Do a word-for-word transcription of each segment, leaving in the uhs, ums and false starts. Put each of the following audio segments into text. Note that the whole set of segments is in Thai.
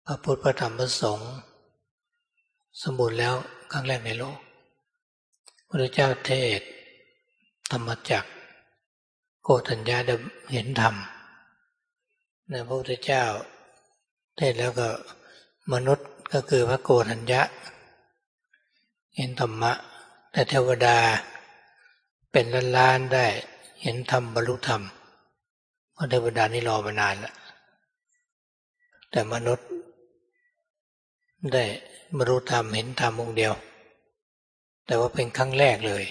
พระพุทธพระธรรมพระสงฆ์สมบูรณ์แล้วครั้งแรกในโลกพระพุทธเจ้าเทศน์ธรรมจักรโกฏัญญาได้เห็นธรรมนะพระพุทธเจ้าเทศน์แล้วก็มนุษย์ก็คือพระโกฏัญญะเห็นธรรมะแต่เทวดาเป็นล้านๆได้เห็นธรรมบรรลุธรรมเพราะเทวดานี่รอมานานแล้วแต่มนุษย์ได้บรรลุธรรมเห็นธรรมองค์เดียวแต่ว่าเป็นครั้งแรกเลย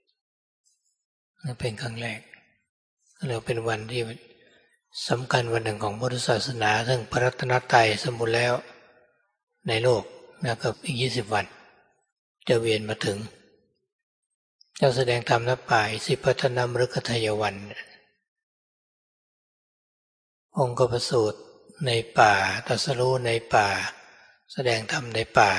เป็นครั้งแรกแล้วเป็นวันที่สำคัญวันหนึ่งของพุทธศาสนาซึ่งพระรัตนตรัยสมบูรณ์แล้วในโลกนะครับอีกยี่สิบวันจะเวียนมาถึงเจ้าแสดงธรรมณป่าอิสิปัฏนมฤคทายวันองค์ก็ประสูติในป่าตรัสรู้ในป่าแสดงธรรมในป่า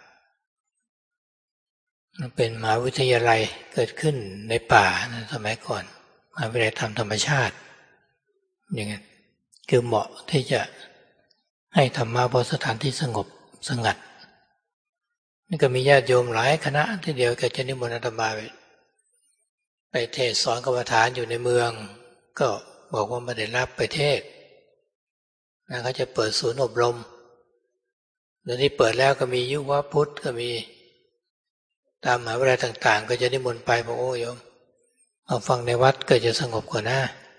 เป็นมหาวิทยาลัยเกิดขึ้นในป่าสมัยก่อนมหาวิทยาลัยธรรมธรรมชาติอย่างนั้นคือเหมาะที่จะให้ธรรมะบนสถานที่สงบสงัดนี่ก็มีญาติโยมหลายคณะที่เดียวกับจะนิมนต์อาตมาไปไปเทศสอนกรรมฐานอยู่ในเมืองก็บอกว่าไม่ได้รับไปเทศนะเขาจะเปิดศูนย์อบรมเดี๋ยวนี้เปิดแล้วก็มียุวพุทธก็มีตามมหาวิทยาลัยต่างๆก็จะนิมนต์ไปบอกโอ้โยมเอาฟังในวัดก็จะสงบกว่านะ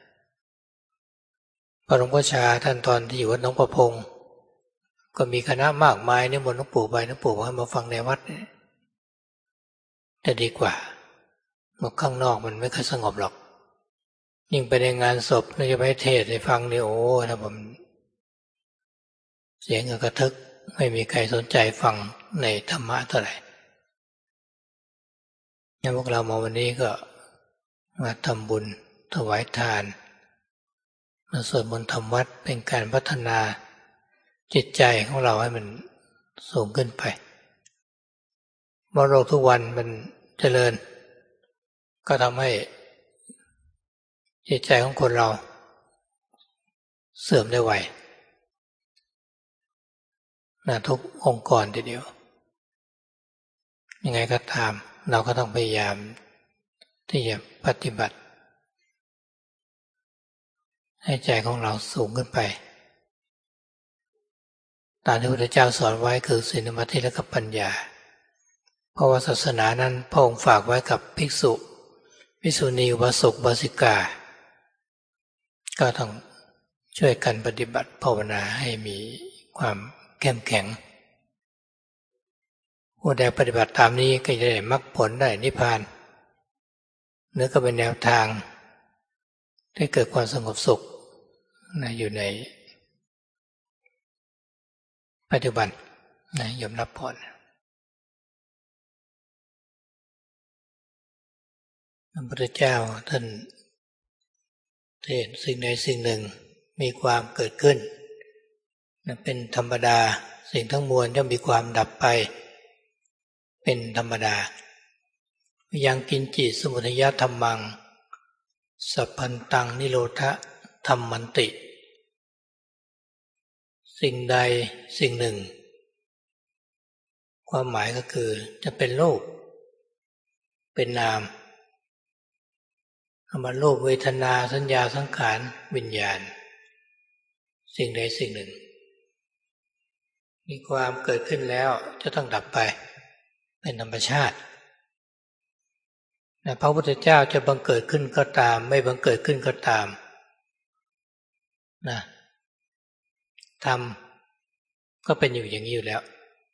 พระหลวงพ่อชาท่านตอนที่อยู่วัดหนองประพงก็มีคณะมากมายนิมนต์หลวงปู่ไปหลวงปู่ให้มาฟังในวัดจะดีกว่าเมื่อข้างนอกมันไม่ค่อยสงบหรอกยิ่งไปในงานศพเราจะไปเทศน์ให้ฟังนี่โอ้นะผมเสียงกระทึกไม่มีใครสนใจฟังในธรรมะเท่าไหร่งั้นพวกเรามาวันนี้ก็มาทำบุญถวายทานมาสวดมนต์ทำวัดเป็นการพัฒนาจิตใจของเราให้มันสูงขึ้นไปเมื่อโลกทุกวันมันเจริญก็ทำให้จิตใจของคนเราเสื่อมได้ไวนะทุกองค์กรทีเดียวยังไงก็ตามเราก็ต้องพยายามที่จะปฏิบัติให้ใจของเราสูงขึ้นไปตามที่พระพุทธเจ้าสอนไว้คือศีลสมาธิและปัญญาเพราะว่าศาสนานั้นพระองค์ฝากไว้กับภิกษุภิกษุณีอุบาสกอุบาสิกาก็ต้องช่วยกันปฏิบัติภาวนาให้มีความเข้มแข็งผู้ใดปฏิบัติตามนี้ก็จะได้มรรคผลได้นิพพานนี่ก็เป็นแนวทางให้เกิดความสงบสุขนะอยู่ในปัจจุบันนะยอมรับผลพระพุทธเจ้าท่านเห็นสิ่งใดสิ่งหนึ่งมีความเกิดขึ้นนะเป็นธรรมดาสิ่งทั้งมวลย่อมมีความดับไปเป็นธรรมดายังกินจิสมุทัยธัมมังสัพพันตังนิโรธธัมมันติสิ่งใดสิ่งหนึ่งความหมายก็คือจะเป็นรูปเป็นนามคำว่ารูปเวทนาสัญญาสังขารวิญญาณสิ่งใดสิ่งหนึ่งมีความเกิดขึ้นแล้วจะต้องดับไปเป็นธรรมชาติพระพุทธเจ้าจะบังเกิดขึ้นก็ตามไม่บังเกิดขึ้นก็ตามนะธรรมก็เป็นอยู่อย่างนี้อยู่แล้ว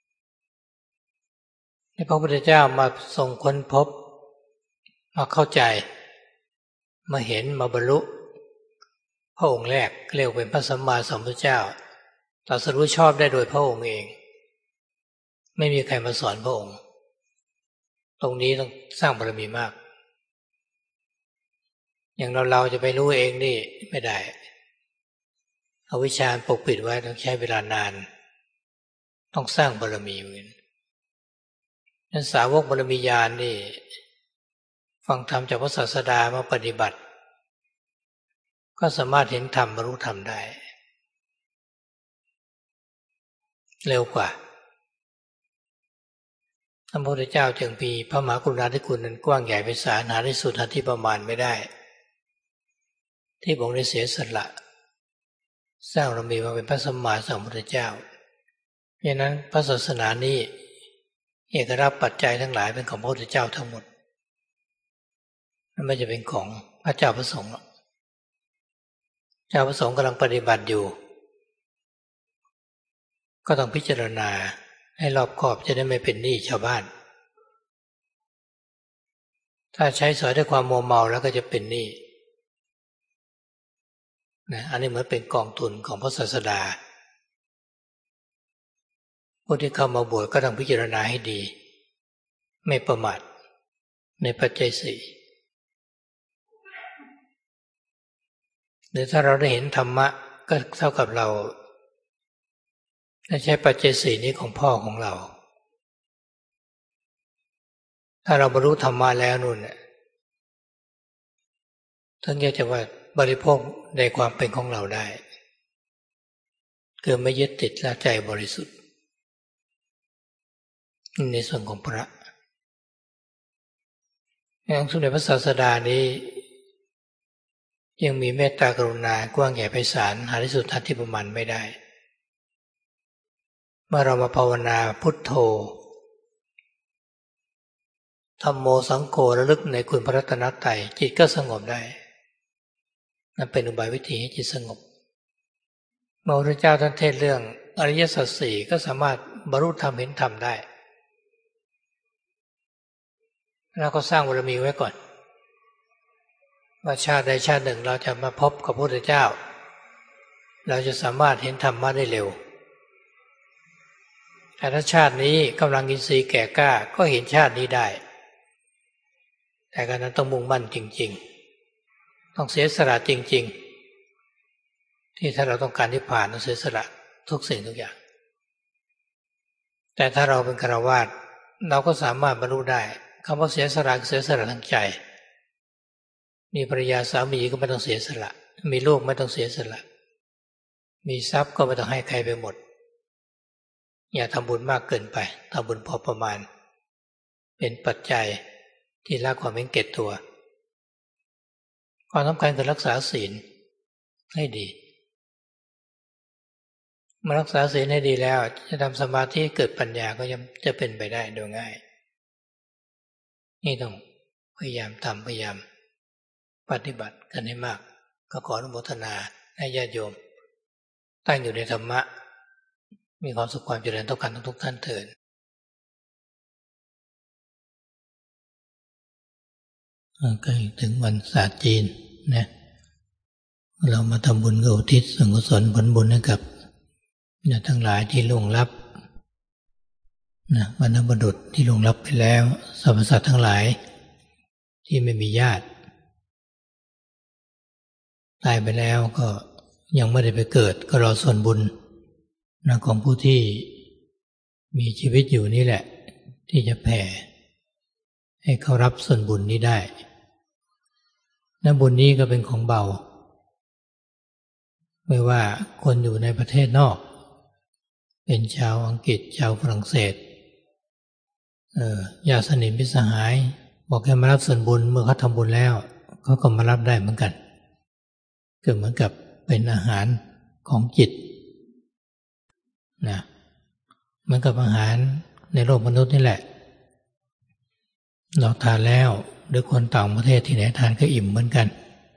ที่พระพุทธเจ้ามาทรงค้นพบมาเข้าใจมาเห็นมาบรรลุพระองค์แรกเรียกเป็นพระสัมมาสัมพุทธเจ้าตรัสรู้ชอบได้โดยพระองค์เองไม่มีใครมาสอนพระองค์ตรงนี้ต้องสร้างบารมีมากอย่างเราเราจะไปรู้เองนี่ไม่ได้เอาวิชาปกปิดไว้ต้องใช้เวลานานต้องสร้างบารมีเหมือนนั้นสาวกบารมีญาณนี่ฟังธรรมจากพระศาสดามาปฏิบัติก็สามารถเห็นธรรมบรรลุธรรมได้เร็วกว่าพระพุทธเจ้าจึงมีพระมหากรุณาธิคุณนั้นกว้างใหญ่ไพศาลหาที่สุดหาที่ประมาณไม่ได้ที่พระองค์ได้เสียสละสร้างบารมีมาเป็นพระสัมมาสัมพุทธเจ้าเพราะนั้นพระศาสนานี้เอกราชปัจจัยทั้งหลายเป็นของพระพุทธเจ้าทั้งหมดมันไม่จะเป็นของพระเจ้าพระสงฆ์เจ้าพระสงฆ์กำลังปฏิบัติอยู่ก็ต้องพิจารณาให้รอบคอบจะได้ไม่เป็นหนี้ชาวบ้านถ้าใช้สอยด้วยความมัวเมาแล้วก็จะเป็นหนี้นะอันนี้เหมือนเป็นกองทุนของพระศาสดาผู้ที่เข้ามาบวชก็ต้องพิจารณาให้ดีไม่ประมาทในปัจจัยสี่หรือถ้าเราได้เห็นธรรมะก็เท่ากับเราได้ใช้ปัจจัยสี่นี้ของพ่อของเราถ้าเราบรรลุธรรมะแล้วนู่นเนี่ยทั้งจะว่าบริโภคในความเป็นของเราได้คือไม่ยึดติดและใจบริสุทธิ์ในส่วนของพระอย่างสมเด็จพระศาสดานี้ยังมีเมตตากรุณากว้างใหญ่ไพศาลหาที่สุดหาที่ประมาณไม่ได้เมื่อเรามาภาวนาพุทโธธัมโมสังโฆระลึกในคุณพระรัตนตรัยจิตก็สงบได้นั่นเป็นอุบายวิธีให้จิตสงบเมื่อพระเจ้าท่านเทศเรื่องอริยสัจสี่ก็สามารถบรรลุธรรมเห็นธรรมได้แล้วก็สร้างบารมีไว้ก่อนว่าชาติใดชาติหนึ่งเราจะมาพบกับพระพุทธเจ้าเราจะสามารถเห็นธรรมะได้เร็วแต่ถ้าชาตินี้กำลังอินทรีย์แก่กล้าก็เห็นชาตินี้ได้แต่การนั้นต้องมุ่งมั่นจริงๆต้องเสียสละจริงๆที่ถ้าเราต้องการนิพพานต้องเสียสละทุกสิ่งทุกอย่างแต่ถ้าเราเป็นฆราวาสเราก็สามารถบรรลุได้คำว่าเสียสละเสียสละทางใจมีภรรยาสามีก็ไม่ต้องเสียสละมีลูกไม่ต้องเสียสละมีทรัพย์ก็ไม่ต้องให้ใครไปหมดอย่าทำบุญมากเกินไปทำบุญพอประมาณเป็นปัจจัยที่ละความเห็นแก่ตัวความสำคัญคือรักษาศีลให้ดีเมื่อรักษาศีลให้ดีแล้วจะทำสมาธิเกิดปัญญาก็จะเป็นไปได้โดยง่ายนี่ต้องพยายามทำพยายามปฏิบัติกันให้มากก็ขออนุโมทนาให้ญาติโยมตั้งอยู่ในธรรมะมีความสุขความเจริญทุกกันทุกท่านเถิดใกล้ถึงวันศาสตร์จีนนะเรามาทำบุญกับอุทิศส่วนกุศลผลบุญให้กับญาติทั้งหลายที่ล่วงลับนะบรรพบุรุษที่ล่วงลับไปแล้วสรรพสัตว์ทั้งหลายที่ไม่มีญาติตายไปแล้วก็ยังไม่ได้ไปเกิดก็รอส่วนบุญนะของผู้ที่มีชีวิตอยู่นี่แหละที่จะแผ่ให้เขารับส่วนบุญนี้ได้และบุญนี้ก็เป็นของเบาไม่ว่าคนอยู่ในประเทศนอกเป็นชาวอังกฤษชาวฝรั่งเศสเอ่อญาติสนิทมิตรสหายบอกให้มารับส่วนบุญเมื่อเขาทำบุญแล้วเขาก็มารับได้เหมือนกันก็เหมือนกับเป็นอาหารของจิตนะเหมือนกับอาหารในโลกมนุษย์นี่แหละเราทานแล้วหรือคนต่างประเทศที่ไหนทานก็อิ่มเหมือนกัน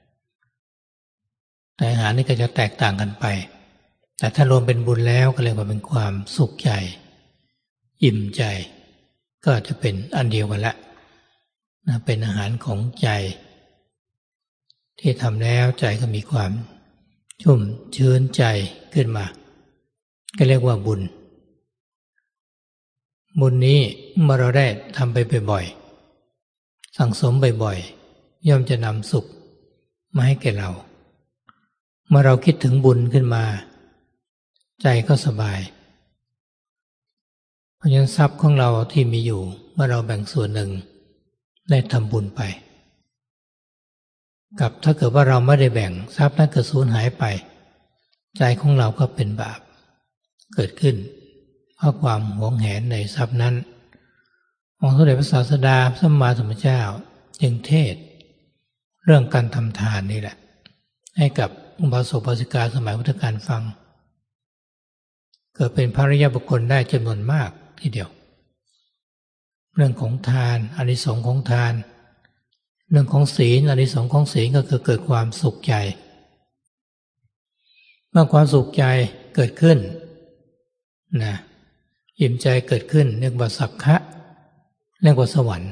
แต่อาหารนี่ก็จะแตกต่างกันไปแต่ถ้ารวมเป็นบุญแล้วก็เรียกว่าเป็นความสุขใจอิ่มใจก็จะเป็นอันเดียวกันละนะเป็นอาหารของใจที่ทำแล้วใจก็มีความชุ่มชื้นใจขึ้นมาก็เรียกว่าบุญบุญนี้เมื่อเราได้ทำไปบ่อยๆสั่งสมบ่อยๆย่อมจะนำสุขมาให้แก่เราเมื่อเราคิดถึงบุญขึ้นมาใจก็สบายเพราะฉะนั้นทรัพย์ของเราที่มีอยู่เมื่อเราแบ่งส่วนหนึ่งได้ทำบุญไปกับถ้าเกิดว่าเราไม่ได้แบ่งทรัพย์นั้นเกิดสูญหายไปใจของเราก็เป็นบาปเกิดขึ้นราะความหวงแหนในทรัพย์นั้นองค์สมเด็จพระศาสดาสัมมาสัมพุทธเจ้าจึงเทศเรื่องการทำทานนี่แหละให้กับอุบาสกอุบาสิกาสมัยพุทธกาลฟังเกิดเป็นพระอริยบุคคลได้จำนวนมากทีเดียวเรื่องของทานอานิสงส์ของทานเรื่องของศีลอานิสงส์ของศีลก็คือเกิดความสุขใจเมื่อความสุขใจเกิดขึ้นนะอิ่มใจเกิดขึ้นเรียกว่าสักขะเรียกว่าสวรรค์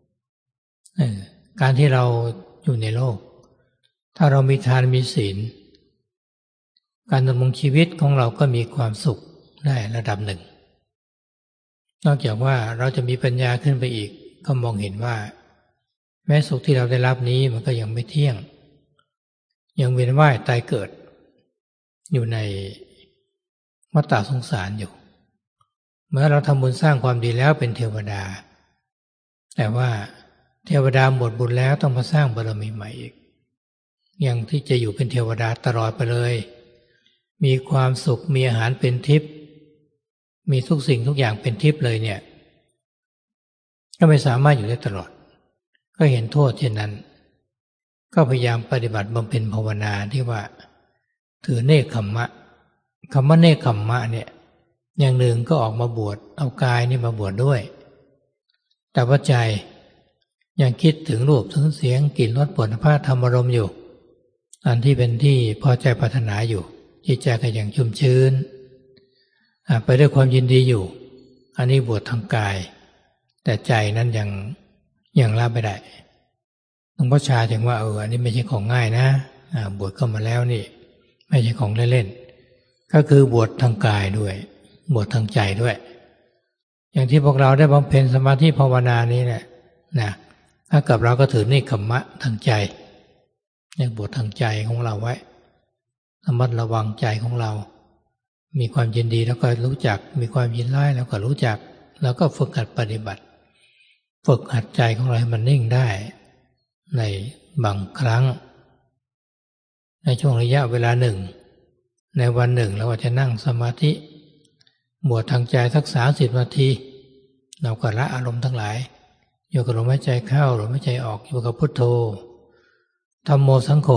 การที่เราอยู่ในโลกถ้าเรามีทานมีศีลการดำรงชีวิตของเราก็มีความสุขได้ระดับหนึ่งนอกจากว่าเราจะมีปัญญาขึ้นไปอีกก็มองเห็นว่าแม้สุขที่เราได้รับนี้มันก็ยังไม่เที่ยงยังเวียนว่ายตายเกิดอยู่ในวัฏฏะสงสารอยู่เมื่อเราทำบุญสร้างความดีแล้วเป็นเทวดาแต่ว่าเทวดาหมดบุญแล้วต้องมาสร้างบารมีใหม่อีกยังที่จะอยู่เป็นเทวดาตลอดไปเลยมีความสุขมีอาหารเป็นทิพย์มีทุกสิ่งทุกอย่างเป็นทิพย์เลยเนี่ยก็ไม่สามารถอยู่ได้ตลอดก็เห็นโทษเช่นนั้นก็พยายามปฏิบัติบำเพ็ญภาวนาที่ว่าถือเนกขัมมะคำว่าเนกขัมมะเนี่ยอย่างหนึ่งก็ออกมาบวชเอากายนี่มาบวชด้วยแต่ว่าใจยังคิดถึงรูปถึงเสียงกลิ่นรสผลพระธรรมอารมณ์อยู่อันที่เป็นที่พอใจปรารถนาอยู่จิตใจก็ยังชุ่มชื้นไปด้วยความยินดีอยู่อันนี้บวชทางกายแต่ใจนั้นยังยังละไม่ได้หลวงพ่อชาจึงว่าเอออันนี้ไม่ใช่ของง่ายนะบวชเข้ามาแล้วนี่ไม่ใช่ของเล่นๆก็คือบวชทางกายด้วยบวชทางใจด้วยอย่างที่พวกเราได้บำเพ็ญสมาธิภาวนานี้เนี่ยนะถ้ากับเราก็ถือเนกขัมมะทางใจเนี่ยบวชทางใจของเราไว้ระมัดระวังใจของเรามีความยินดีแล้วก็รู้จักมีความยินร้ายแล้วก็รู้จักแล้วก็ฝึกหัดปฏิบัติฝึกหัดใจของเราให้มันนิ่งได้ในบางครั้งในช่วงระยะเวลาหนึ่งในวันหนึ่งเราก็จะนั่งสมาธิบวชทางใจสักสามสิบนาทีเราก็ละอารมณ์ทั้งหลายอยู่กับลมหายใจเข้าลมหายใจออกอยู่กับพุทโธธัมโมสังโฆ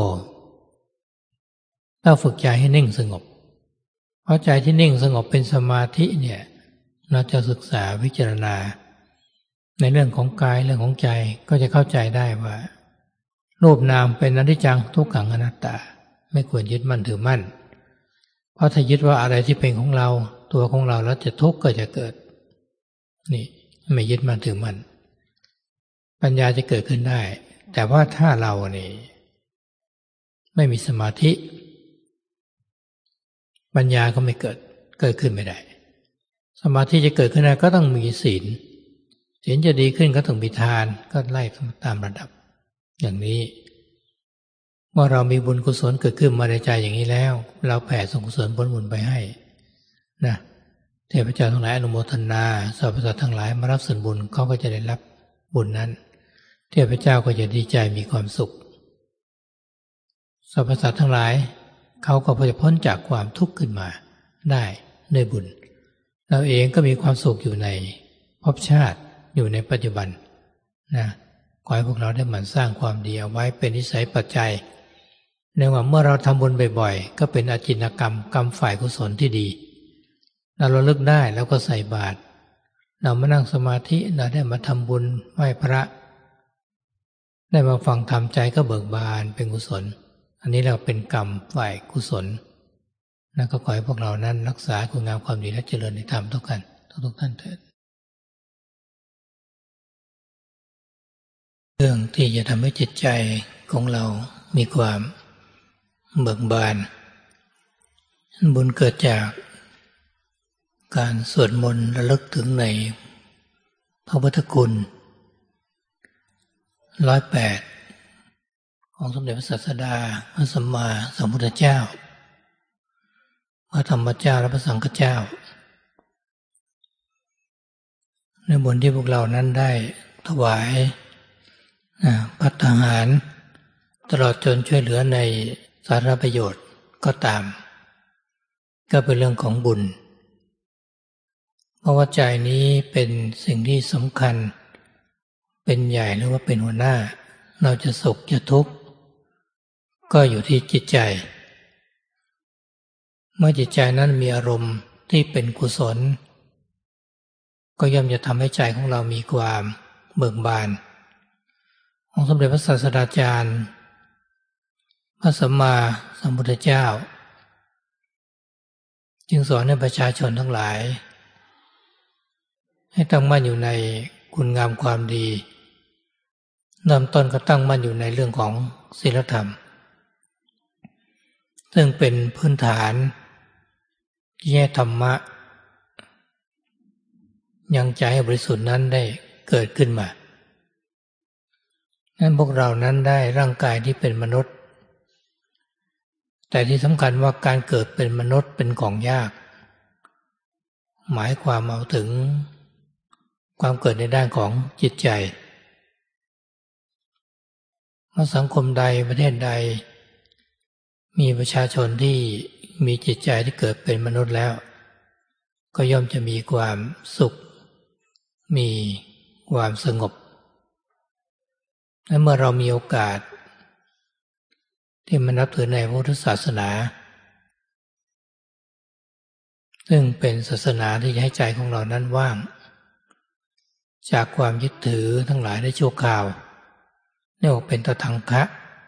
เราฝึกใจให้นิ่งสงบเพราะใจที่นิ่งสงบเป็นสมาธิเนี่ยเราจะศึกษาวิจารณาในเรื่องของกายเรื่องของใจก็จะเข้าใจได้ว่ารูปนามเป็นอนิจจังทุกขังอนัตตาไม่ควรยึดมั่นถือมั่นเพราะถ้ายึดว่าอะไรที่เป็นของเราตัวของเราแล้วจะทุกข์ก็จะเกิดนี่ไม่ยึดมั่นถือมั่นปัญญาจะเกิดขึ้นได้แต่ว่าถ้าเรานี่ไม่มีสมาธิปัญญาก็ไม่เกิดเกิดขึ้นไม่ได้สมาธิจะเกิดขึ้นได้ก็ต้องมีศีลศีลจะดีขึ้นก็ต้องมีทานก็ไล่ตามระดับอย่างนี้เมื่อเรามีบุญกุศลเกิดขึ้นมาในใจอย่างนี้แล้วเราแผ่ส่งกุศลผลบุญไปให้นะเทพเจ้าทั้งหลายอนุโมทนาสรรพสัตว์ทั้งหลายมารับส่วนบุญเขาก็จะได้รับบุญนั้นเทพเจ้าก็จะดีใจมีความสุขสรรพสัตว์ทั้งหลายเขาก็จะพ้นจากความทุกข์ขึ้นมาได้ด้วยบุญเราเองก็มีความสุขอยู่ในภพชาติอยู่ในปัจจุบันนะขอให้พวกเราได้หมั่นสร้างความดีเอาไว้เป็นนิสัยปัจจัยในว่าเมื่อเราทำบุญบ่อยๆก็เป็นอาจินกรรมกรรมฝ่ายกุศลที่ดีเราระลึกได้แล้วก็ใส่บาตรเรามานั่งสมาธิเราได้มาทำบุญไหว้พระได้มาฟังธรรมใจก็เบิกบานเป็นกุศลอันนี้เราเป็นกรรมฝ่ายกุศลแล้วก็ขอให้พวกเรานั้นรักษาคุณงามความดีและเจริญในธรรมทุกกันทุกๆท่านเถิดเรื่องที่จะทำให้จิตใจของเรามีความเบิกบานบุญเกิดจากการสวดมนต์ระลึกถึงในพระพุทธคุณร้อยแปดของสมเด็จพระศาสดาพระสัมมาสัมพุทธเจ้าพระธรรมเจ้าและพระสังฆเจ้าในบุญที่พวกเรานั้นได้ถวายภัตตาหารตลอดจนช่วยเหลือในสาธารณประโยชน์ก็ตามก็เป็นเรื่องของบุญราะว่าใจนี้เป็นสิ่งที่สำคัญเป็นใหญ่หรือว่าเป็นหัวหน้าเราจะสุขจะทุกข์ก็อยู่ที่จิตใจเมื่อจิตใจนั้นมีอารมณ์ที่เป็นกุศลก็ย่อมจะทำให้ใจของเรามีความเบิกบานองค์สมเด็จพระศาสดาจารย์พระสัมมาสัมพุทธเจ้าจึงสอนให้ประชาชนทั้งหลายให้ตั้งมั่นอยู่ในคุณงามความดีเริ่มต้นก็ตั้งมั่นอยู่ในเรื่องของศีลธรรมซึ่งเป็นพื้นฐานที่ให้ธรรมะยังใจให้บริสุทธิ์นั้นได้เกิดขึ้นมานั้นพวกเรานั้นได้ร่างกายที่เป็นมนุษย์แต่ที่สำคัญว่าการเกิดเป็นมนุษย์เป็นของยากหมายความเอาถึงความเกิดในด้านของจิตใจว่าสังคมใดประเทศใดมีประชาชนที่มีจิตใจที่เกิดเป็นมนุษย์แล้วก็ย่อมจะมีความสุขมีความสงบและเมื่อเรามีโอกาสที่มานับถือในพุทธศาสนาซึ่งเป็นศาสนาที่จะให้ใจของเรานั้นว่างจากความยึดถือทั้งหลายได้ชั่วคราวเรียกว่าเป็นตทังคะ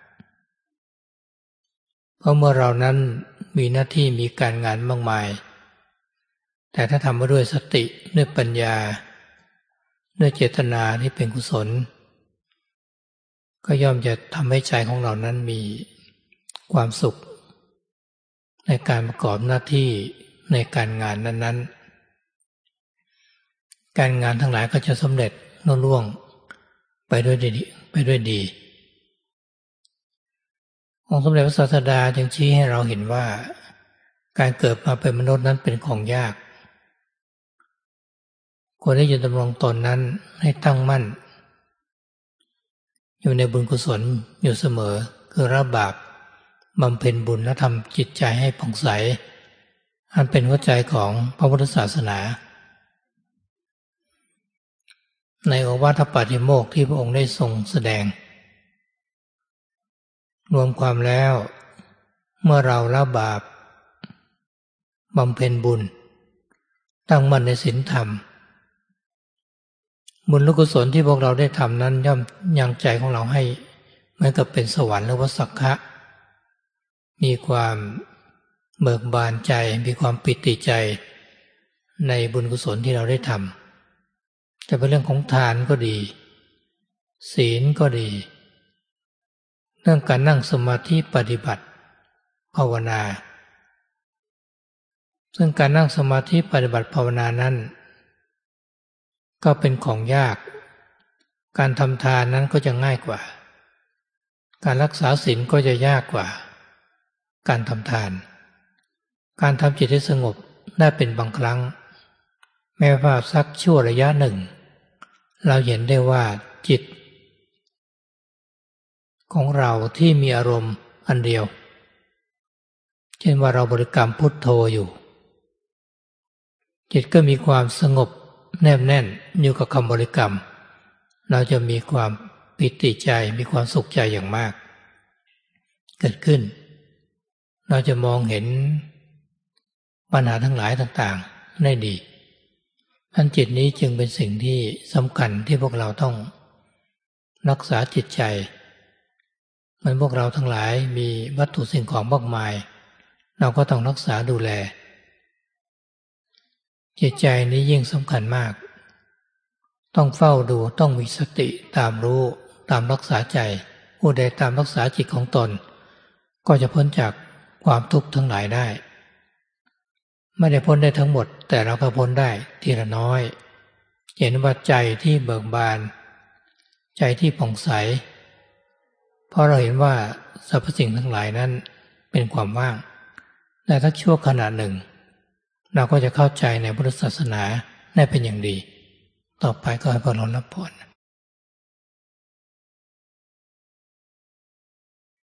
เพราะเมื่อเรานั้นมีหน้าที่มีการงานมากมายแต่ถ้าทำมาด้วยสติด้วยปัญญาด้วยเจตนาที่เป็นกุศลก็ย่อมจะทำให้ใจของเรานั้นมีความสุขในการประกอบหน้าที่ในการงานนั้นๆการงานทั้งหลายก็จะสำเร็จรุ่งเรืองไปด้วยดีไปด้วยดีองค์สมเด็จพระศาสดาจึงชี้ให้เราเห็นว่าการเกิดมาเป็นมนุษย์นั้นเป็นของยากควรได้ยืนดำรงตนนั้นให้ตั้งมั่นอยู่ในบุญกุศลอยู่เสมอคือละบาปบำเพ็ญบุญและทำจิตใจให้ผ่องใสอันเป็นหัวใจของพระพุทธศาสนาในโอวาทปาติโมกข์ที่พระองค์ได้ทรงแสดงรวมความแล้วเมื่อเราละบาปบำเพ็ญบุญตั้งมั่นในศีลธรรมบุญและกุศลที่พวกเราได้ทำนั้นย่อมยังใจของเราให้เหมือนกับเป็นสวรรค์หรือว่าสักขะมีความเบิกบานใจมีความปิติใจในบุญกุศลที่เราได้ทำจะเป็นเรื่องของทานก็ดีศีลก็ดีเรื่องการนั่งสมาธิปฏิบัติภาวนาซึ่งการนั่งสมาธิปฏิบัติภาวนานั้นก็เป็นของยากการทำทานนั้นก็จะง่ายกว่าการรักษาศีลก็จะยากกว่าการทำทานการทำจิตให้สงบได้เป็นบางครั้งแม้ว่าสักชั่วระยะหนึ่งเราเห็นได้ว่าจิตของเราที่มีอารมณ์อันเดียวเช่นว่าเราบริกรรมพุทโธอยู่จิตก็มีความสงบแนบแน่นอยู่กับคำบริกรรมเราจะมีความปิติใจมีความสุขใจอย่างมากเกิดขึ้นเราจะมองเห็นปัญหาทั้งหลายต่างๆได้ดีอันจิตนี้จึงเป็นสิ่งที่สำคัญที่พวกเราต้องรักษาจิตใจเหมือนพวกเราทั้งหลายมีวัตถุสิ่งของมากมายเราก็ต้องรักษาดูแลจิตใจนี้ยิ่งสำคัญมากต้องเฝ้าดูต้องมีสติตามรู้ตามรักษาใจผู้ใดตามรักษาจิตของตนก็จะพ้นจากความทุกข์ทั้งหลายได้ไม่ได้พ้นได้ทั้งหมดแต่เราก็พ้นได้ทีละน้อยเห็นว่าใจที่เบิกบานใจที่ผ่องใสเพราะเราเห็นว่าสรรพสิ่งทั้งหลายนั้นเป็นความว่างแต่ถ้าชั่วขณะหนึ่งเราก็จะเข้าใจในพุทธศาสนาได้เป็นอย่างดีต่อไปก็ให้พวกเรารับพร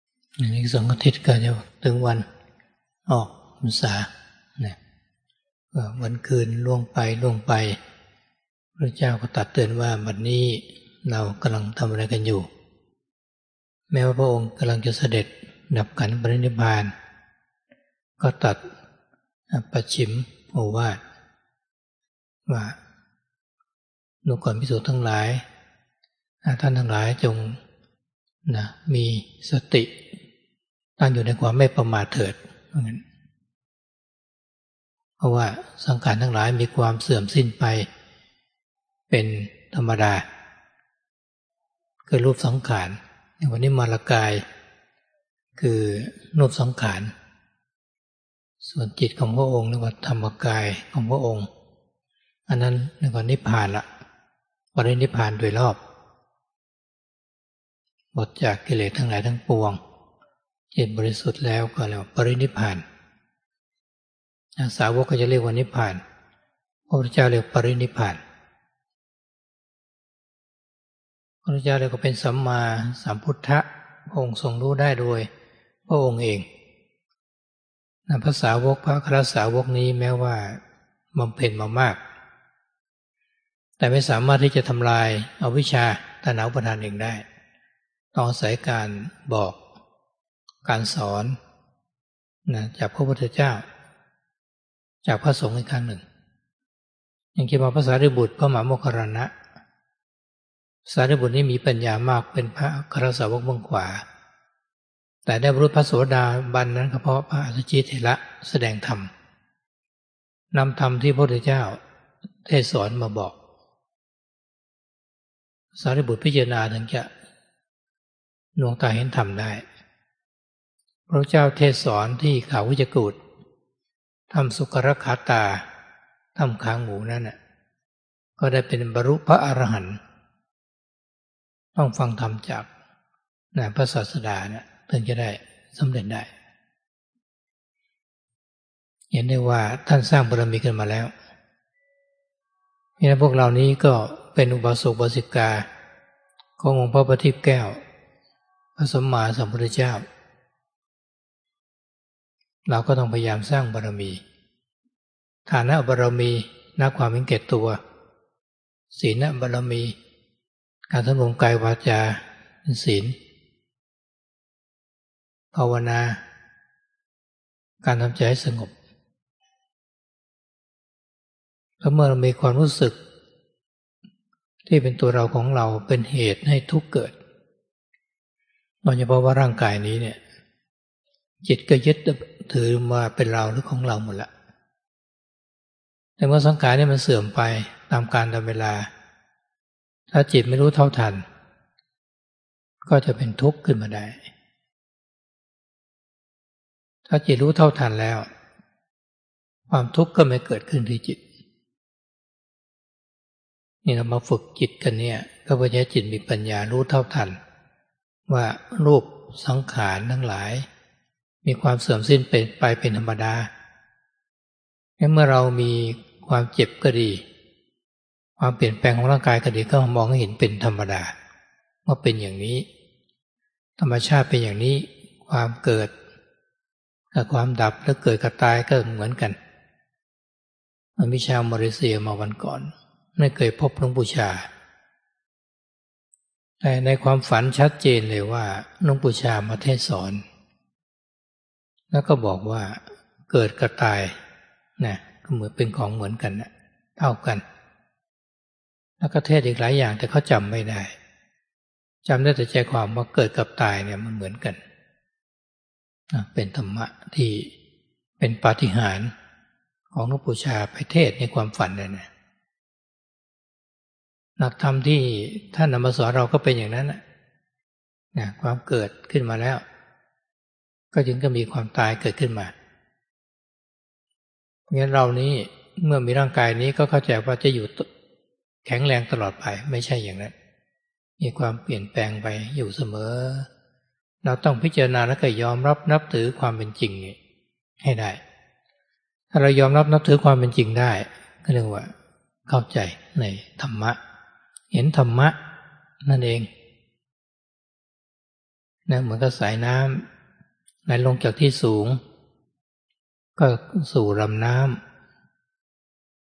อีกสองอาทิตย์ก็จะถึงวันออกพรรษาเนี่ยวันคืนล่วงไปล่วงไปพระเจ้าก็ตรัสเตือนว่าบัดนี้เรากำลังทำอะไรกันอยู่แม้ว่าพระองค์กำลังจะเสด็จดับขันธ์ปรินิพพานก็ตรัสปัจฉิมโอวาทว่าดูก่อนภิกษุทั้งหลายท่านทั้งหลายจงนะมีสติตั้งอยู่ในความไม่ประมาทเถิดเพราะว่าสังขารทั้งหลายมีความเสื่อมสิ้นไปเป็นธรรมดาคือรูปสังขารวันนี้มารกายคือรูปสังขารส่วนจิตของพระองค์เรียกว่าธรรมกายของพระองค์อันนั้นเรียกว่านิพพานละปรินิพพานโดยรอบหมดจากกิเลสทั้งหลายทั้งปวงจิตบริสุทธิ์แล้วก็เรียกว่าปรินิพพานสาวกก็จะเรียกว่านิพพานพระพุทธเจ้าเรียกปรินิพพานพระพุทธเจ้าเรียกว่าเป็นสัมมาสัมพุทธะพระองค์ทรงรู้ได้โดยพระองค์เองพระสาวกพระอรหันตสาวกนี้แม้ว่าบำเพ็ญมามากแต่ไม่สามารถที่จะทำลายอวิชชาตัณหาอุปาทานเองได้ต้องอาศัยการบอกการสอนนะจากพระพุทธเจ้าจากพระสงฆ์อีกครั้งหนึ่งอย่างที่มาพระสารีบุตรพระมหาโมคคัลลานะสารีบุตรนี้มีปัญญามากเป็นพระอรหันตสาวกเบื้องขวาแต่ได้บรรลุพระโสดาบันนั้นก็เพราะพระอสุจิเถระแสดงธรรมนำธรรมที่พระพุทธเจ้าเทศสอนมาบอกสารีบุตรพิจารณาถึงจะดวงตาเห็นธรรมได้พระเจ้าเทศสอนที่เขาวิจกูฏทำสุกรคาตาทำค้างหมูนั่นน่ะก็ได้เป็นบรรลุพระอรหันต์ต้องฟังธรรมจากนะพระศาสดาเนี่ยถึงจะได้สำเร็จได้เห็นได้ว่าท่านสร้างบารมีกันมาแล้วนี่พวกเรานี้ก็เป็นอุบาสกอุบาสิกาขององค์พระประทีปแก้วพระสัมมาสัมพุทธเจ้าเราก็ต้องพยายามสร้างบารมีฐานะบารมีนักความเห็นแก่ตัวศีลบารมีการสำรวมกายวาจาเป็นศีลภาวนาการทำใจให้สงบแล้วเมื่อเรามีความรู้สึกที่เป็นตัวเราของเราเป็นเหตุให้ทุกข์เกิดโดยเฉพาะว่าร่างกายนี้เนี่ยจิตก็ยึดถือมาเป็นเราหรือของเราหมดละแต่เมื่อสังขารนี่มันเสื่อมไปตามกาลตามเวลาถ้าจิตไม่รู้เท่าทันก็จะเป็นทุกข์ขึ้นมาได้ถ้าจิตรู้เท่าทันแล้วความทุกข์ก็ไม่เกิดขึ้นที่จิตนี่เรามาฝึกจิตกันเนี่ยก็เพื่อให้จิตมีปัญญารู้เท่าทันว่ารูปสังขารทั้งหลายมีความเสื่อมสิ้นไปเป็นธรรมดาเมื่อเรามีความเจ็บก็ดีความเปลี่ยนแปลงของร่างกายก็ดีก็มองให้เห็นเป็นธรรมดาว่าเป็นอย่างนี้ธรรมชาติเป็นอย่างนี้ความเกิดกับความดับแล้วเกิดกับตายก็เหมือนกันมันมีชาวมาเลเซียมาวันก่อนไม่เคยพบหลวงปู่ชาแต่ในความฝันชัดเจนเลยว่าหลวงปู่ชามาเทศสอนแล้วก็บอกว่าเกิดกับตายนะก็เหมือนเป็นของเหมือนกันนะเท่ากันแล้วก็เทศอีกหลายอย่างแต่เขาจำไม่ได้จำได้แต่ใจความว่าเกิดกับตายเนี่ยมันเหมือนกันเป็นธรรมะที่เป็นปาฏิหาริย์ของหลวงปู่ชาไปเทศในความฝันเลยนะหลักธรรมที่ท่านนำมาสอนเราก็เป็นอย่างนั้นนะความเกิดขึ้นมาแล้วก็จึงก็มีความตายเกิดขึ้นมาเพราะงั้นเรานี้เมื่อมีร่างกายนี้ก็เข้าใจว่าจะอยู่แข็งแรงตลอดไปไม่ใช่อย่างนั้นมีความเปลี่ยนแปลงไปอยู่เสมอเราต้องพิจารณาและก็ยอมรับนับถือความเป็นจริงนี้ให้ได้ถ้าเรายอมรับนับถือความเป็นจริงได้ก็เรียกว่าเข้าใจในธรรมะเห็นธรรมะนั่นเองนะเหมือนกับสายน้ำไหลลงจากที่สูงก็สู่ลำน้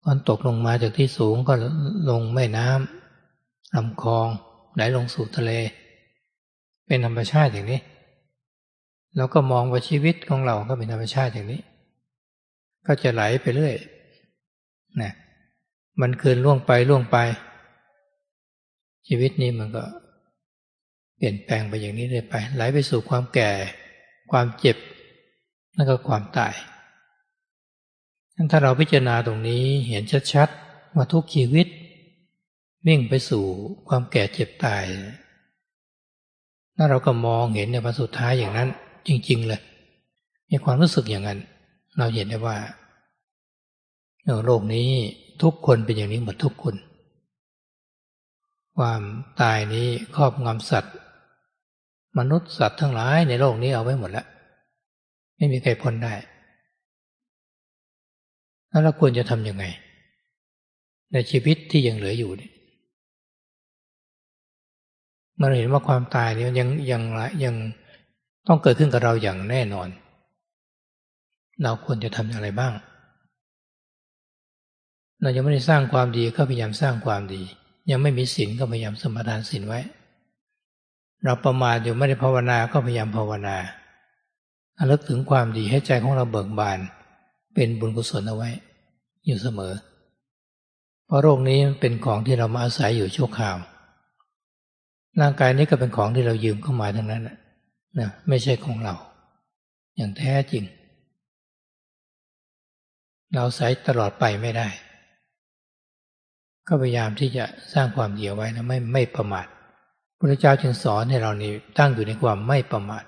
มันตกลงมาจากที่สูงก็ลงแม่น้ำลำคลองไหลลงสู่ทะเลเป็นธรรมชาติอย่างนี้แล้วก็มองว่าชีวิตของเราก็เป็นธรรมชาติอย่างนี้ก็จะไหลไปเรื่อยนะมันคืนล่วงไปล่วงไปชีวิตนี้มันก็เปลี่ยนแปลงไปอย่างนี้เรื่อยไปไหลไปสู่ความแก่ความเจ็บแล้วก็ความตายถ้าเราพิจารณาตรงนี้เห็นชัดๆว่าทุกชีวิตวิ่งไปสู่ความแก่เจ็บตายถ้าเราก็มองเห็นในวันสุดท้ายอย่างนั้นจริงๆเลยมีความรู้สึกอย่างนั้นเราเห็นได้ว่าโลกนี้ทุกคนเป็นอย่างนี้หมดทุกคนความตายนี้ครอบงำสัตว์มนุษย์สัตว์ทั้งหลายในโลกนี้เอาไว้หมดแล้วไม่มีใครพ้นได้แล้วเราควรจะทำยังไงในชีวิตที่ยังเหลืออยู่เนี่ยเมื่อเห็นว่าความตายนี้ยังยังยังต้องเกิดขึ้นกับเราอย่างแน่นอนเราควรจะทำอย่างไรบ้างเรายังไม่ได้สร้างความดีก็พยายามสร้างความดียังไม่มีศีลก็พยายามสมาทานศีลไว้เราประมาทอยู่ไม่ได้ภาวนาก็พยายามภาวนาระลึกถึงความดีให้ใจของเราเบิกบานเป็นบุญกุศลเอาไว้อยู่เสมอเพราะโรคนี้เป็นของที่เรามาอาศัยอยู่ชั่วคราวร่างกายนี้ก็เป็นของที่เรายืมเข้ามาทั้งนั้นนะไม่ใช่ของเราอย่างแท้จริงเราอาศัยตลอดไปไม่ได้ก็พยายามที่จะสร้างความดีเอาไว้นะไม่ไม่ประมาทพระพุทธเจ้าจึงสอนให้เรานี่ตั้งอยู่ในความไม่ประมาท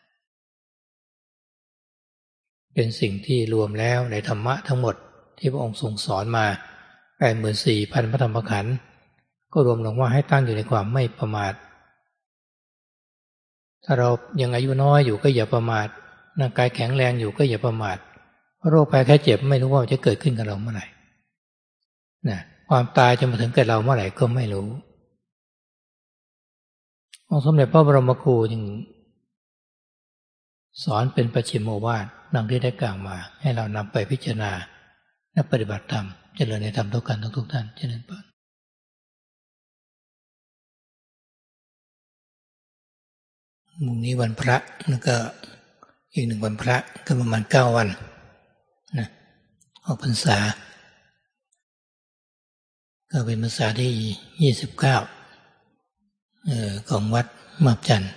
เป็นสิ่งที่รวมแล้วในธรรมะทั้งหมดที่พระองค์ทรงสอนมา แปดหมื่นสี่พัน พระธรรมขันธ์ก็รวมลงว่าให้ตั้งอยู่ในความไม่ประมาทถ้าเรายังอายุน้อยอยู่ก็อย่าประมาทร่างกายแข็งแรงอยู่ก็อย่าประมาทเพราะโรคภัยแค่เจ็บไม่รู้ว่าจะเกิดขึ้นกับเราเมื่อไหร่นะความตายจะมาถึงกับเราเมื่อไหร่ก็ไม่รู้องค์สมเด็จพระบรมครูจึงสอนเป็นปัจฉิมโอวาทดังที่ได้กล่าวมาให้เรานำไปพิจารณาและปฏิบัติธรรมเจริญในธรรมทุกกันทุกๆท่านเจริญพรมุ่งนี้วันพระแล้วก็อีกหนึ่งวันพระก็ประมาณเก้าวันนะออกพรรษาก็เป็นพรรษาที่ยี่สิบเก้าเอ่อของวัดมาบจันทร์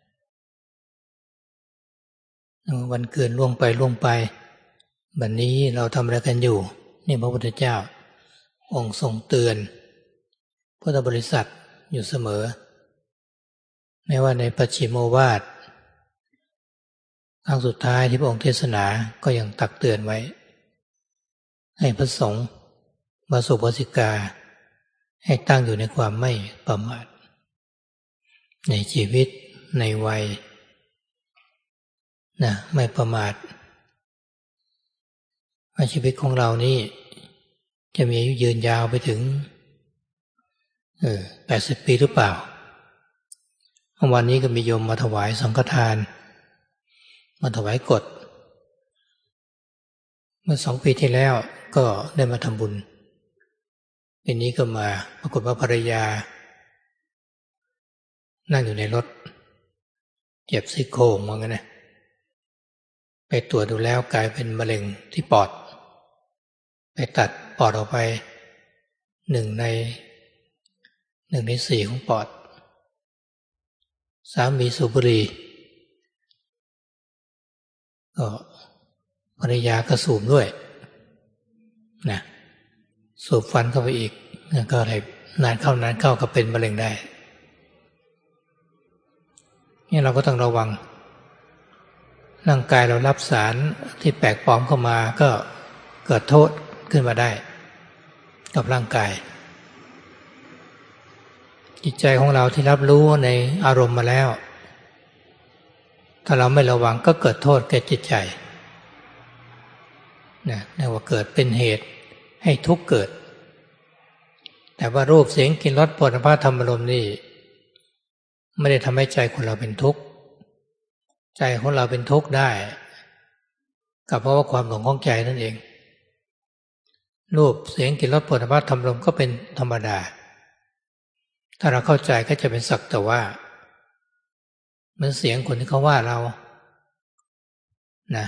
วันเกินล่วงไปล่วงไปบัดนี้เราทำอะไรกันอยู่นี่พระพุทธเจ้าองค์ทรงเตือนพุทธบริษัทอยู่เสมอไม่ว่าในปัจฉิมโอวาทครั้งสุดท้ายที่พระองค์เทศนาก็ยังตักเตือนไว้ให้พระสงฆ์บาสุบาสิกาให้ตั้งอยู่ในความไม่ประมาทในชีวิตในวัยนะไม่ประมาทว่าชีวิตของเรานี่จะมีอายุยืนยาวไปถึงเออแปดสิบปีหรือเปล่าวันนี้ก็มีโยมมาถวายสังฆทานมาถวายกฐเมื่อสองปีที่แล้วก็ได้มาทำบุญปีนี้ก็มาปรากฏว่าภรรยานั่งอยู่ในรถเจ็บซี่โครงว่างั้นนะไปตรวจดูแล้วกลายเป็นมะเร็งที่ปอดไปตัดปอดออกไปหนึ่งในหนึ่งในสี่ของปอดสามีสูบบุหรี่ก็ภรรยาก็สูบด้วยนะสูบฟันเข้าไปอีกก็เลยนานเข้านานเข้าก็เป็นมะเร็งได้นี่เราก็ต้องระวังร่างกายเรารับสารที่แปลกปลอมเข้ามาก็เกิดโทษขึ้นมาได้กับร่างกายจิตใจของเราที่รับรู้ในอารมณ์มาแล้วถ้าเราไม่ระวังก็เกิดโทษแก่จิตใจนะเรียกว่าเกิดเป็นเหตุให้ทุกข์เกิดแต่ว่ารูปเสียงกลิ่นรสโผฏฐัพพะธรรมารมณ์นี่ไม่ได้ทำให้ใจคนเราเป็นทุกข์ใจของเราเป็นทุกข์ได้ก็เพราะว่าความหลงของใจนั่นเองรูปเสียงกลิ่นรสโผฏฐัพพะธรรมลมก็เป็นธรรมดาถ้าเราเข้าใจก็จะเป็นสักแต่ว่าเหมือนเสียงคนที่เขาว่าเรานะ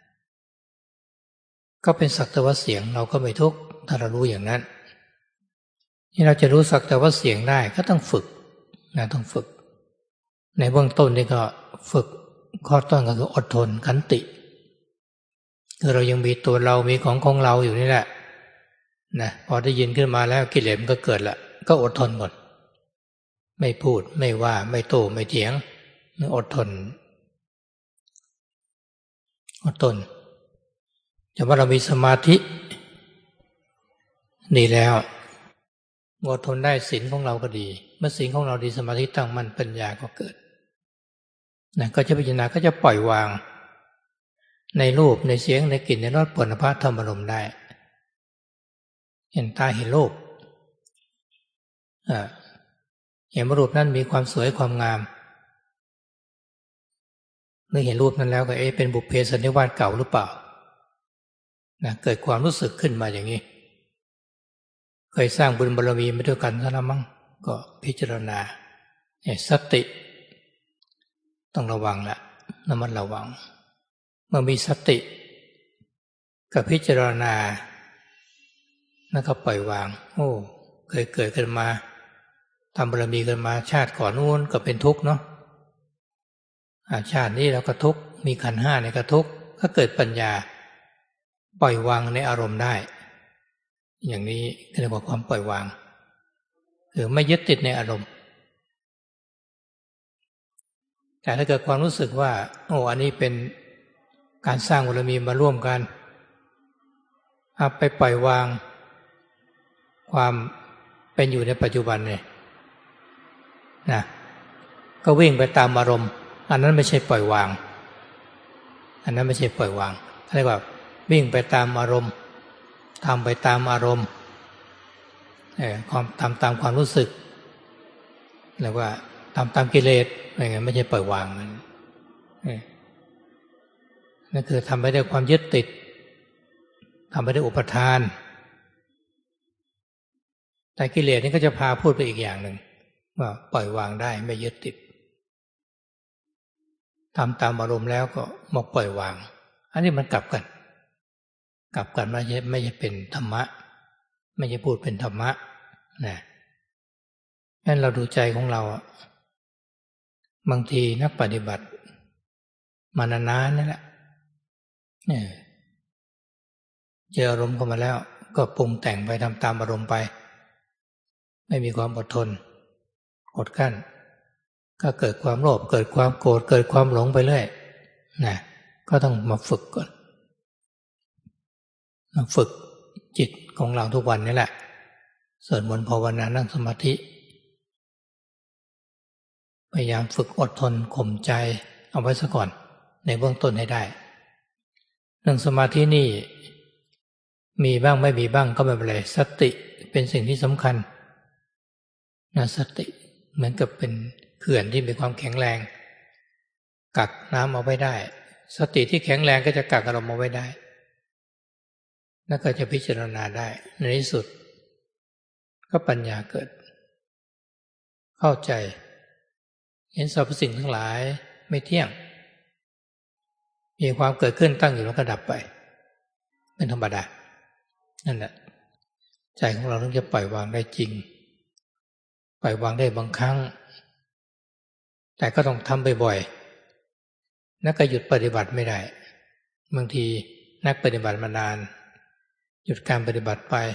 ก็เป็นสักแต่ว่าเสียงเราก็ไม่ทุกข์ถ้าเรารู้อย่างนั้นที่เราจะรู้สักแต่ว่าเสียงได้ก็ต้องฝึกนะต้องฝึกในเบื้องต้นนี่ก็ฝึกข้อต้นก็คืออดทนขันติคือเรายังมีตัวเรามีของของเราอยู่นี่แหละนะพอได้ยินขึ้นมาแล้วกิเลสมันก็เกิดละก็อดทนก่อนไม่พูดไม่ว่าไม่โต้ไม่เถียงอดทนอดทนแต่ว่าเรามีสมาธิดีแล้วอดทนได้ศีลของเราก็ดีเมื่อศีลของเราดีสมาธิตั้งมั่นปัญญาก็เกิดนะก็จะพิจารณาก็จะปล่อยวางในรูปในเสียงในกลิ่นในรสโผฏฐัพพะธรรมารมณ์ได้เห็นตาเห็นรูปเห็นรูปนั้นมีความสวยความงามเมื่อเห็นรูปนั้นแล้วก็เอ๊ะเป็นบุพเพสันนิวาสเก่าหรือเปล่านะเกิดความรู้สึกขึ้นมาอย่างนี้เคยสร้างบุญบารมีมาด้วยกันซะแล้วมั้งก็พิจารณาสติต้องระวังละระมัดระวังเมื่อมีสติกับพิจารณาแล้วก็ปล่อยวางโอ้เคยเกิดขึ้นมาทำบารมีกันมาชาติก่อนนู้นก็เป็นทุกข์เนาะชาตินี้เราก็ทุกข์มีขันธ์ห้าในก็ทุกข์ก็เกิดปัญญาปล่อยวางในอารมณ์ได้อย่างนี้เรียกว่าความปล่อยวางคือไม่ยึดติดในอารมณ์แต่ถ้าเกิดความรู้สึกว่าโอ้อันนี้เป็นการสร้างบารมีมาร่วมกันเอาไปปล่อยวางความเป็นอยู่ในปัจจุบันเนี่ยนะก็วิ่งไปตามอารมณ์อันนั้นไม่ใช่ปล่อยวางอันนั้นไม่ใช่ปล่อยวางเรียกว่าวิ่งไปตามอารมณ์ทำไปตามอารมณ์เอ่อความทำตามความรู้สึกเรียกว่าทำตามกิเลสอะไรเงี้ยไม่ใช่ปล่อยวางนั่นนั่นคือทำไปด้วยความยึดติดทำไปด้วยอุปทานแต่กิเลสนี่ก็จะพาพูดไปอีกอย่างหนึ่งว่าปล่อยวางได้ไม่ยึดติดทำตามอารมณ์แล้วก็มาปล่อยวางอันนี้มันกลับกันกลับกันไม่ใช่ไม่ใช่เป็นธรรมะไม่ใช่พูดเป็นธรรมะนะงั้นเราดูใจของเราบางทีนักปฏิบัติมานานๆนั่นแหละเนี่ยเจออารมณ์เข้ามาแล้วก็ปรุงแต่งไปทำตามอารมณ์ไปไม่มีความอดทนอดกั้นก็เกิดความโลภเกิดความโกรธเกิดความหลงไปเรื่อยนะก็ต้องมาฝึกก่อนมาฝึกจิตของเราทุกวันนี่แหละสวดมนต์ภาวนานั่งสมาธิพยายามฝึกอดทนข่มใจเอาไว้ซะก่อนในเบื้องต้นให้ได้เรื่องสมาธินี่มีบ้างไม่มีบ้างก็ไม่เป็นไรสติเป็นสิ่งที่สำคัญนะสติเหมือนกับเป็นเขื่อนที่มีความแข็งแรงกักน้ำเอาไว้ได้สติที่แข็งแรงก็จะกักอารมณ์เอาไว้ได้แล้วก็จะพิจารณาได้ในที่สุดก็ปัญญาเกิดเข้าใจเห็นสรรพสิ่งทั้งหลายไม่เที่ยงมีความเกิดขึ้นตั้งอยู่แล้วก็ดับไปเป็นธรรมดานั่นแหละใจของเราต้องจะปล่อยวางได้จริงปล่อยวางได้บางครั้งแต่ก็ต้องทำบ่อยๆนักก็หยุดปฏิบัติไม่ได้บางทีนักปฏิบัติมานานหยุดการปฏิบัติไป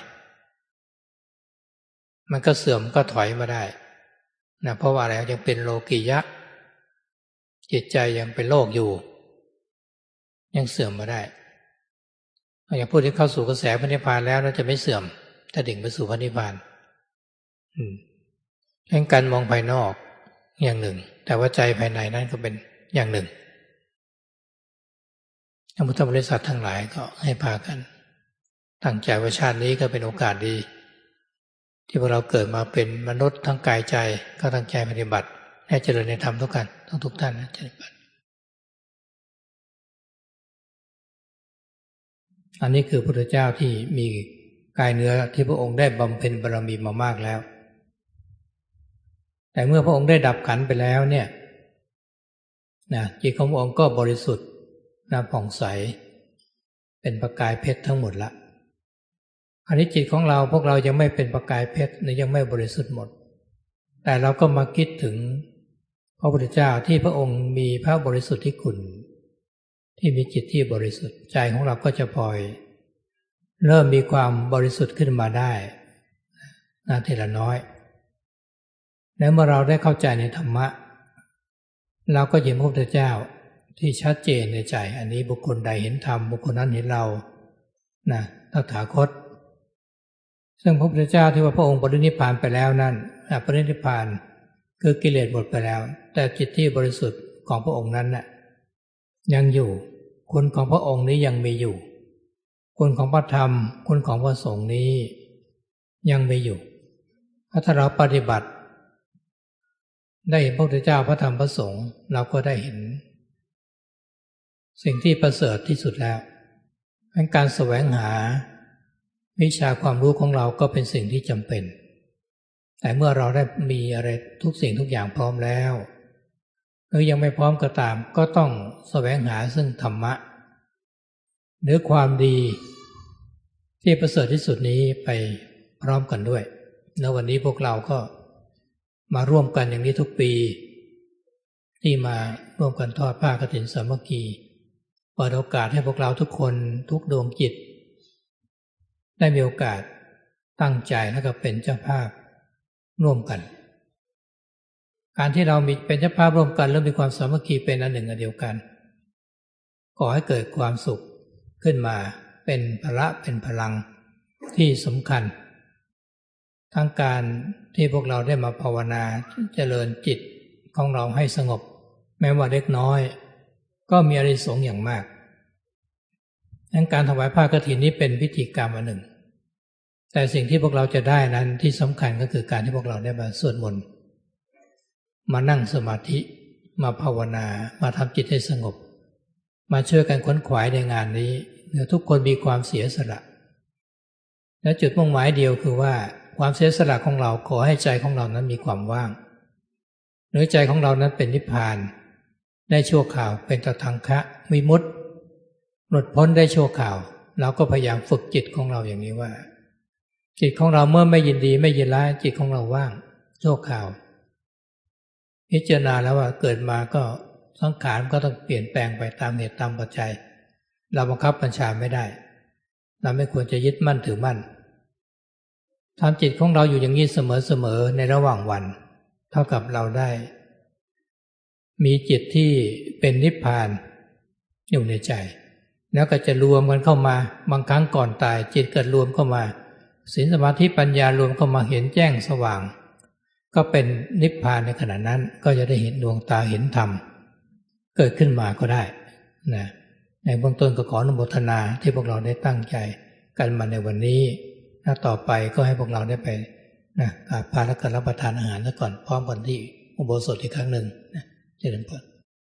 มันก็เสื่อมก็ถอยมาได้นะเพราะว่าอะไรยังเป็นโลกียะจิตใจยังเป็นโลกอยู่ยังเสื่อมมาได้อย่างผู้ที่เข้าสู่กระแสพระนิพพานแล้วน่าจะไม่เสื่อมถ้าดิ่งไปสู่พระนิพพานอืมเรื่องการมองภายนอกอย่างหนึ่งแต่ว่าใจภายในนั้นก็เป็นอย่างหนึ่งท่านพุทธบริษัททั้งหลายก็ให้พากันตั้งใจว่าชาตินี้ก็เป็นโอกาสดีที่พวกเราเกิดมาเป็นมนุษย์ทั้งกายใจก็ตั้งใจปฏิบัติให้เจริญในธรรมทุกกันทุกทุกท่านนะเจริญไปอันนี้คือพระพุทธเจ้าที่มีกายเนื้อที่พระองค์ได้บำเพ็ญบารมีมามากแล้วแต่เมื่อพระองค์ได้ดับขันธ์ไปแล้วเนี่ยนะจิตของพระองค์ก็บริสุทธิ์นะผ่องใสเป็นประกายเพชรทั้งหมดละอันนี้จิตของเราพวกเรายังไม่เป็นประกายเพชรหรือยังไม่บริสุทธิ์หมดแต่เราก็มาคิดถึงพระพุทธเจ้าที่พระองค์มีพระบริสุทธิ์ที่คุณที่มีจิตที่บริสุทธิ์ใจของเราก็จะปล่อยเริ่มมีความบริสุทธิ์ขึ้นมาได้นาทีละน้อยแล้วเมื่อเราได้เข้าใจในธรรมะเราก็เห็นพระพุทธเจ้าที่ชัดเจนในใจอันนี้บุคคลใดเห็นธรรมบุคคลนั้นเห็นเรานะตถาคตซึ่งพระพุทธเจ้าที่ว่าพระองค์ปรินิพพานไปแล้วนั่นปรินิพพานคือกิเลสหมดไปแล้วแต่จิตที่บริสุทธิ์ของพระองค์นั้นน่ะยังอยู่คุณของพระองค์นี้ยังมีอยู่คุณของพระธรรมคุณของพระสงฆ์นี้ยังมีอยู่ถ้าเราปฏิบัติได้เห็นพระพุทธเจ้าพระธรรมพระสงฆ์เราก็ได้เห็นสิ่งที่ประเสริฐที่สุดแล้วการแสวงหาวิชาความรู้ของเราก็เป็นสิ่งที่จำเป็นแต่เมื่อเราได้มีอะไรทุกสิ่งทุกอย่างพร้อมแล้วหรือยังไม่พร้อมก็ตามก็ต้องแสวงหาซึ่งธรรมะหรือความดีที่ประเสริฐที่สุดนี้ไปพร้อมกันด้วยในวันนี้พวกเราก็มาร่วมกันอย่างนี้ทุกปีที่มาร่วมกันทอดผ้ากฐินสามัคคีเปิดโอกาสให้พวกเราทุกคนทุกดวงจิตได้มีโอกาสตั้งใจและก็เป็นเจ้าภาพร่วมกันการที่เรามีเป็นเจ้าภาพร่วมกันแล้วมีความสามัคคีเป็นอันหนึ่งอันเดียวกันก่อให้เกิดความสุขขึ้นมาเป็นพละเป็นพลังที่สำคัญทั้งการที่พวกเราได้มาภาวนาเจริญจิตของเราให้สงบแม้ว่าเล็กน้อยก็มีอานิสงส์อย่างมากดังการถวายผ้ากฐินนี้เป็นพิธีกรรมอันหนึ่งแต่สิ่งที่พวกเราจะได้นั้นที่สำคัญก็คือการที่พวกเราได้มาสวดมนต์มานั่งสมาธิมาภาวนามาทำจิตให้สงบมาช่วยกันขวนขวายในงานนี้เพื่อทุกคนมีความเสียสละและจุดมุ่งหมายเดียวคือว่าความเสียสละของเราขอให้ใจของเรานั้นมีความว่างหรือใจของเรานั้นเป็นนิพพานได้ชั่วคราวเป็นตทังคะวิมุตติหลุดพ้นได้ชั่วคราวเราก็พยายามฝึกจิตของเราอย่างนี้ว่าจิตของเราเมื่อไม่ยินดีไม่ยินร้ายจิตของเราว่างชั่วคราวพิจารณาแล้วว่าเกิดมาก็สังขารก็ต้องเปลี่ยนแปลงไปตามเหตุตามปัจจัยเราบังคับบัญชาไม่ได้เราไม่ควรจะยึดมั่นถือมั่นทำจิตของเราอยู่อย่างนี้เสมอๆในระหว่างวันเท่ากับเราได้มีจิตที่เป็นนิพพานอยู่ในใจแล้วก็จะรวมกันเข้ามาบางครั้งก่อนตายจิตเกิดรวมเข้ามาศีลสมาธิปัญญารวมเข้ามาเห็นแจ้งสว่างก็เป็นนิพพานในขณะนั้นก็จะได้เห็นดวงตาเห็นธรรมเกิดขึ้นมาก็ได้นะในเบื้องต้นก็ขออนุโมทนาที่พวกเราได้ตั้งใจกันมาในวันนี้ถ้าต่อไปก็ให้พวกเราได้ไปนะกราบพระแล้วก็รับประทานอาหารซะก่อนพร้อมกันที่อุโบสถอีกครั้งหนึ่งนะเจริญพร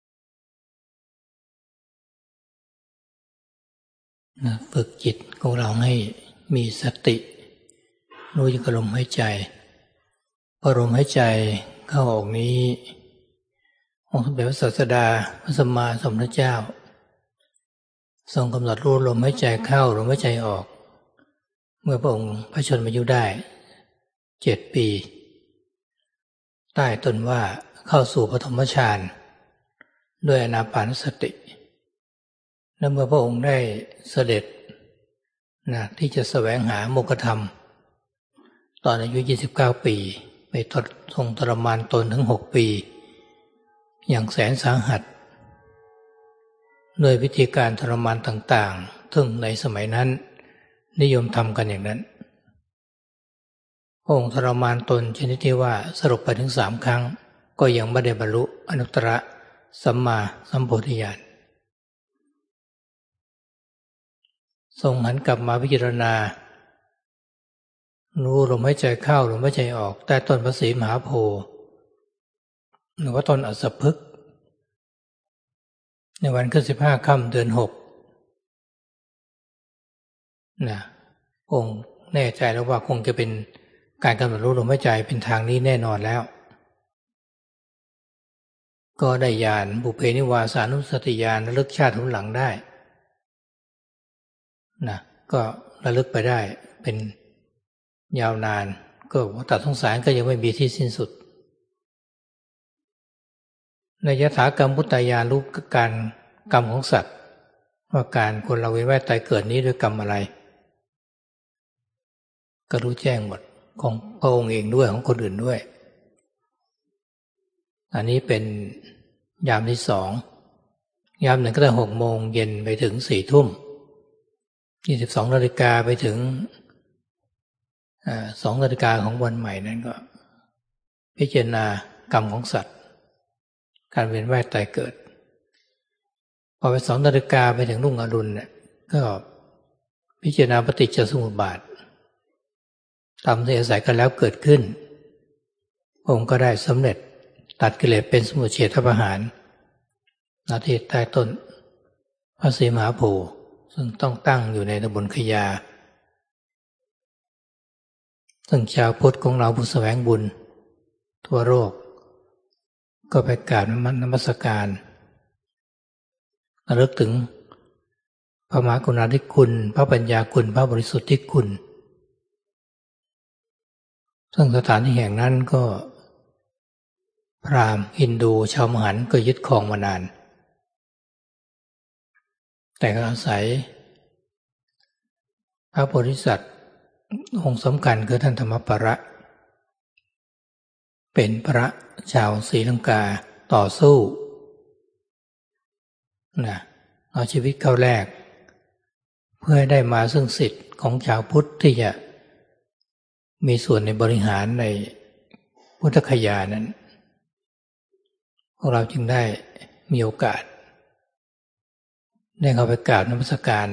นะฝึกจิตของเราให้มีสติรู้อยู่กับลมหายใจพอลมหายใจเข้าออกนี้องค์สมเด็จพระศาสดาพระสัมมาสัมพุทธเจ้าทรงกำหนดรู้ลมหายใจเข้าลมหายใจออกเมื่อพระองค์พระชนมายุได้เจ็ดปีใต้ต้นว่าเข้าสู่ปฐมฌานด้วยอานาปานสติและเมื่อพระองค์ได้เสด็จนะที่จะแสวงหาโมกขธรรมตอนอายุยี่สิบเก้าปีไปทรงทรมานตนถึงหกปีอย่างแสนสาหัสโดยวิธีการทรมานต่างๆซึ่งในสมัยนั้นนิยมทำกันอย่างนั้นพระองค์ทรมานตนชนิดที่ว่าสรุปไปถึงสามครั้งก็ยังไม่ได้บรรลุอนุตตรสัมมาสัมโพธิญาณทรงหันกลับมาพิจารณารู้ลมหายใจเข้าลมหายใจออกใต้ต้นพระศรีมหาโพธิ์หรือว่าต้นอัสสพฤกษ์ในวันขึ้นสิบห้าค่ำเดือนหกนะองค์แน่ใจแล้วว่าคงจะเป็นการกำหนดรู้ลมหายใจเป็นทางนี้แน่นอนแล้วก็ได้ญาณบุพเพนิวาสานุสติญาณระลึกชาติหนหลังได้นะก็ระลึกไปได้เป็นยาวนานก็วัฏสงสารก็ยังไม่มีที่สิ้นสุดในยถากรรมพุทธญาณรู้การกรรมของสัตว์ว่าการคนเราเวียนว่ายตายเกิดนี้ด้วยกรรมอะไรก็รู้แจ้งหมดของพระองค์เองด้วยของคนอื่นด้วยอันนี้เป็นยามที่สองยามหนึ่งก็ตั้งหกโมงเย็นไปถึงสี่ทุ่มยี่สิบสองนาฬิกาไปถึงสองนาฬิกาของวันใหม่นั้นก็พิจารณากรรมของสัตว์การเวียนว่ายตายเกิดพอไปสองนาฬิกาไปถึงรุ่งอรุณเนี่ยก็พิจารณาปฏิจจสมุปบาทตามที่อาศัยกันแล้วเกิดขึ้นองค์ก็ได้สำเร็จตัดกิเลสเป็นสมุจเฉทประหารณที่ใต้ต้นพระศรีมหาโพธิ์ซึ่งต้องตั้งอยู่ในตำบลขยาซึ่งชาวพุทธของเราผู้แสวงบุญทั่วโลกก็ไปกราบนมัสการระลึกถึงพระมหากรุณาธิคุณพระปัญญาคุณพระบริสุทธิคุณซึ่งสถานที่แห่งนั้นก็พราหมณ์ฮินดูชาวมหันต์ก็ยึดครองมานานแต่ก็อาศัยพระโพธิสัตว์องค์สำคัญคือท่านธรรมประเป็นพระชาวศรีลังกาต่อสู้นะเอาชีวิตเข้าแลกเพื่อให้ได้มาซึ่งสิทธิ์ของชาวพุทธที่จะมีส่วนในบริหารในพุทธคยานั้นพวกเราจึงได้มีโอกาสได้เข้าไปกราบนมัสการ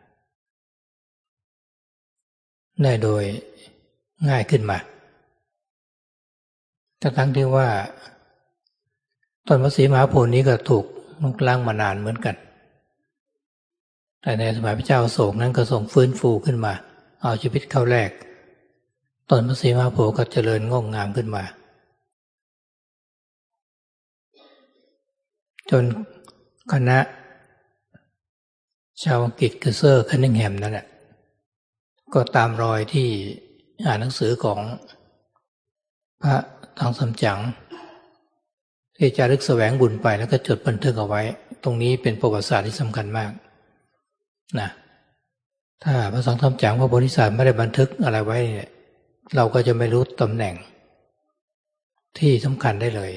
ได้โดยง่ายขึ้นมาทั้งที่ว่าต้นพระศรีมหาโพธิ์นี้ก็ถูกลุกล้างมานานเหมือนกันแต่ในสมัยพระเจ้าอโศกนั้นก็ส่งฟื้นฟูขึ้นมาเอาชีวิตเข้าแลกต้นพระศรีมหาโพธิ์ก็เจริญงอกงามขึ้นมาจนคณะชาวอังกฤษคือเซอร์คันนิงแฮมนั่นแหละก็ตามรอยที่อ่านหนังสือของพระทองสำจั๋งที่จารึกแสวงบุญไปแล้วก็จดบันทึกเอาไว้ตรงนี้เป็นประวัติศาสตร์ที่สำคัญมากนะถ้าพระทองสำจั๋งพระโพธิสัตว์ไม่ได้บันทึกอะไรไว้เนี่ยเราก็จะไม่รู้ตำแหน่งที่สำคัญได้เลย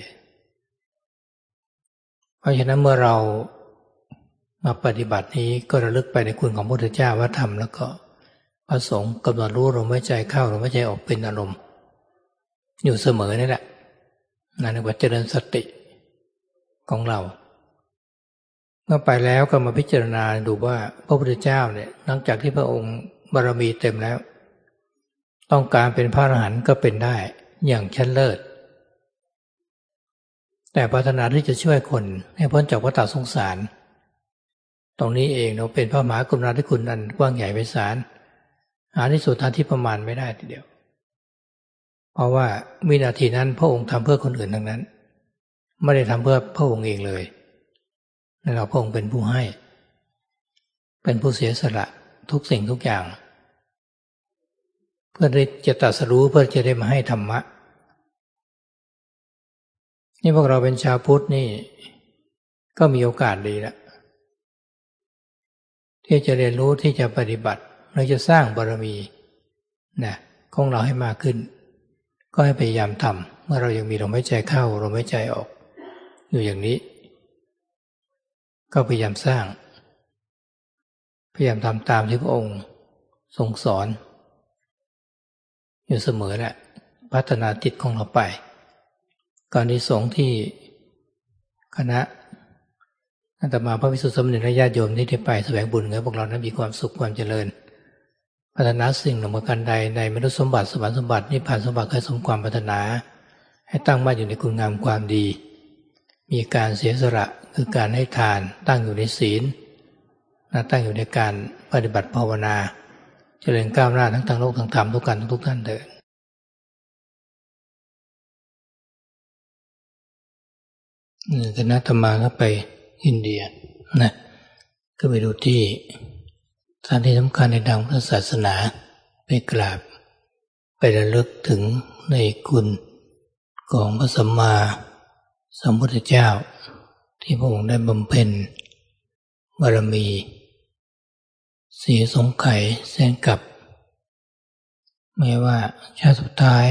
เพราะฉะนั้นเมื่อเรามาปฏิบัตินี้ก็ระลึกไปในคุณของพระพุทธเจ้าว่าธรรมแล้วก็พระสงฆ์กำหนดรู้ลมหายใจเข้าลมหายใจออกเป็นอารมณ์อยู่เสมอนี่แหละนั่นเรียกว่าเจริญสติของเราเมื่อไปแล้วก็มาพิจารณาดูว่าพระพุทธเจ้าเนี่ยหลังจากที่พระองค์บารมีเต็มแล้วต้องการเป็นพระอรหันต์ก็เป็นได้อย่างชั้นเลิศแต่ปรารถนาที่จะช่วยคนให้พ้นจากวัฏสงสารตรงนี้เองเราเป็นพระมหากรุณาธิคุณอันกว้างใหญ่ไพศาลหาที่สุดทางที่ประมาณไม่ได้ทีเดียวเพราะว่าวินาทีนั้นพระองค์ทำเพื่อคนอื่นทั้งนั้นไม่ได้ทำเพื่อพระองค์เองเลยและเราพระองค์เป็นผู้ให้เป็นผู้เสียสละทุกสิ่งทุกอย่างเพื่อที่จะตรัสรู้เพื่อจะได้มาให้ธรรมะนี่พวกเราเป็นชาวพุทธนี่ก็มีโอกาสดีแล้วที่จะเรียนรู้ที่จะปฏิบัติเราจะสร้างบารมีนะของเราให้มากขึ้นก็ให้พยายามทำเมื่อเรายังมีลมหายใจเข้าลมหายใจออกอยู่อย่างนี้ก็พยายามสร้างพยายามทำตามที่พระองค์ทรงสอนอยู่เสมอแหละพัฒนาจิตของเราไปการนิสงส์ที่คณะอาตมาพระภิกษุสามเณรและญาติโยมที่ได้ไปแสวงบุญกับพวกเรานั้นมีความสุขความเจริญพัฒนาสิ่งหนึ่งประการใดในมนุษย์สมบัติสวรรค์สมบัตินิพพานสมบัติให้สมความปรารถนาให้ตั้งมั่นอยู่ในคุณงามความดีมีการเสียสละคือการให้ทานตั้งอยู่ในศีลตั้งอยู่ในการปฏิบัติภาวนาเจริญก้าวหน้าทั้งทางโลกทางธรรมทุกกันทุกท่านเถิดคณะธรรมาก็ไปอินเดียนะก็ไปดูที่สถานที่สำคัญในทางพุทธศาสนาไปกราบไประลึกถึงในคุณของพระสัมมาสัมพุทธเจ้าที่พระองค์ได้บำเพ็ญบารมีเสียสงไขยแสนกับแม้ว่าชาติสุดท้าย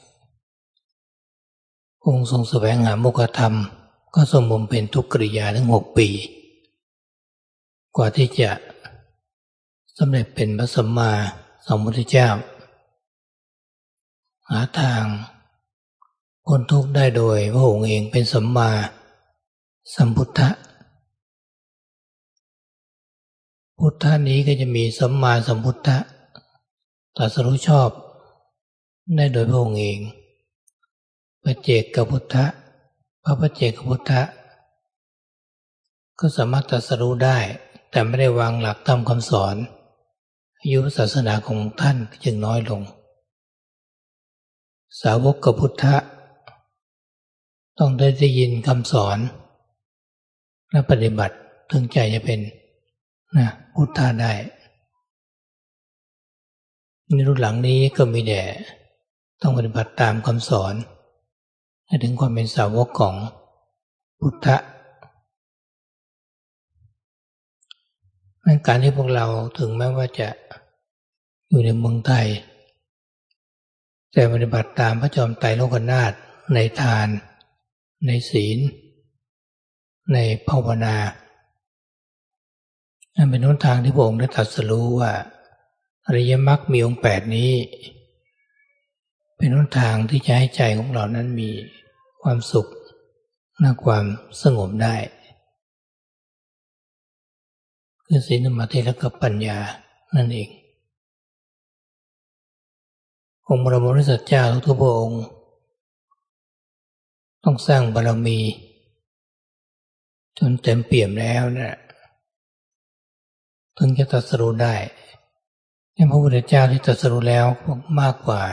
พระองค์ทรงแสวงหาโมกขธรรมก็ทรงบำเพ็ญทุกกิริยาถึงหกปีกว่าที่จะสำเร็จเป็นพระสัมมาสัมพุทธเจ้าหาทางพ้นทุกข์ได้โดยพระองค์เองเป็นสัมมาสัมพุทธะพุทธะนี้ก็จะมีสัมมาสัมพุทธะตรัสรู้ชอบได้โดยพระองค์เองปัจเจกพุทธะพระปัจเจกพุทธะก็สามารถตรัสรู้ได้แต่ไม่ได้วางหลักธรรมคำสอนอายุศาสนาของท่านจึงน้อยลงสาวกพุทธะต้องได้ได้ยินคำสอนและปฏิบัติถึงใจจะเป็นนะพุทธะได้ในรุ่นหลังนี้ก็มีแต่ต้องปฏิบัติตามคำสอนให้ถึงความเป็นสาวกของพุทธะในการที่พวกเราถึงแม้ว่าจะอยู่ในเมืองไทยแต่ปฏิบัติตามพระจอมไตรโลกนาถในทานในศีลในภาวนานั่นเป็นหนทางที่พระองค์ได้ตรัสรู้ว่าอริยมรรคมีองค์แปดนี้เป็นหนทางที่จะให้ใจของเรานั้นมีความสุขและความสงบได้คือศีลสมาธิและก็ปัญญานั่นเององค์พระบรมศาสดาเจ้าทุกพระองค์ต้องสร้างบารมีจนเต็มเปี่ยมแล้วนะถึงจะตรัสรู้ได้อย่างพระพุทธเจ้าที่ตรัสรู้แล้วมากกว่า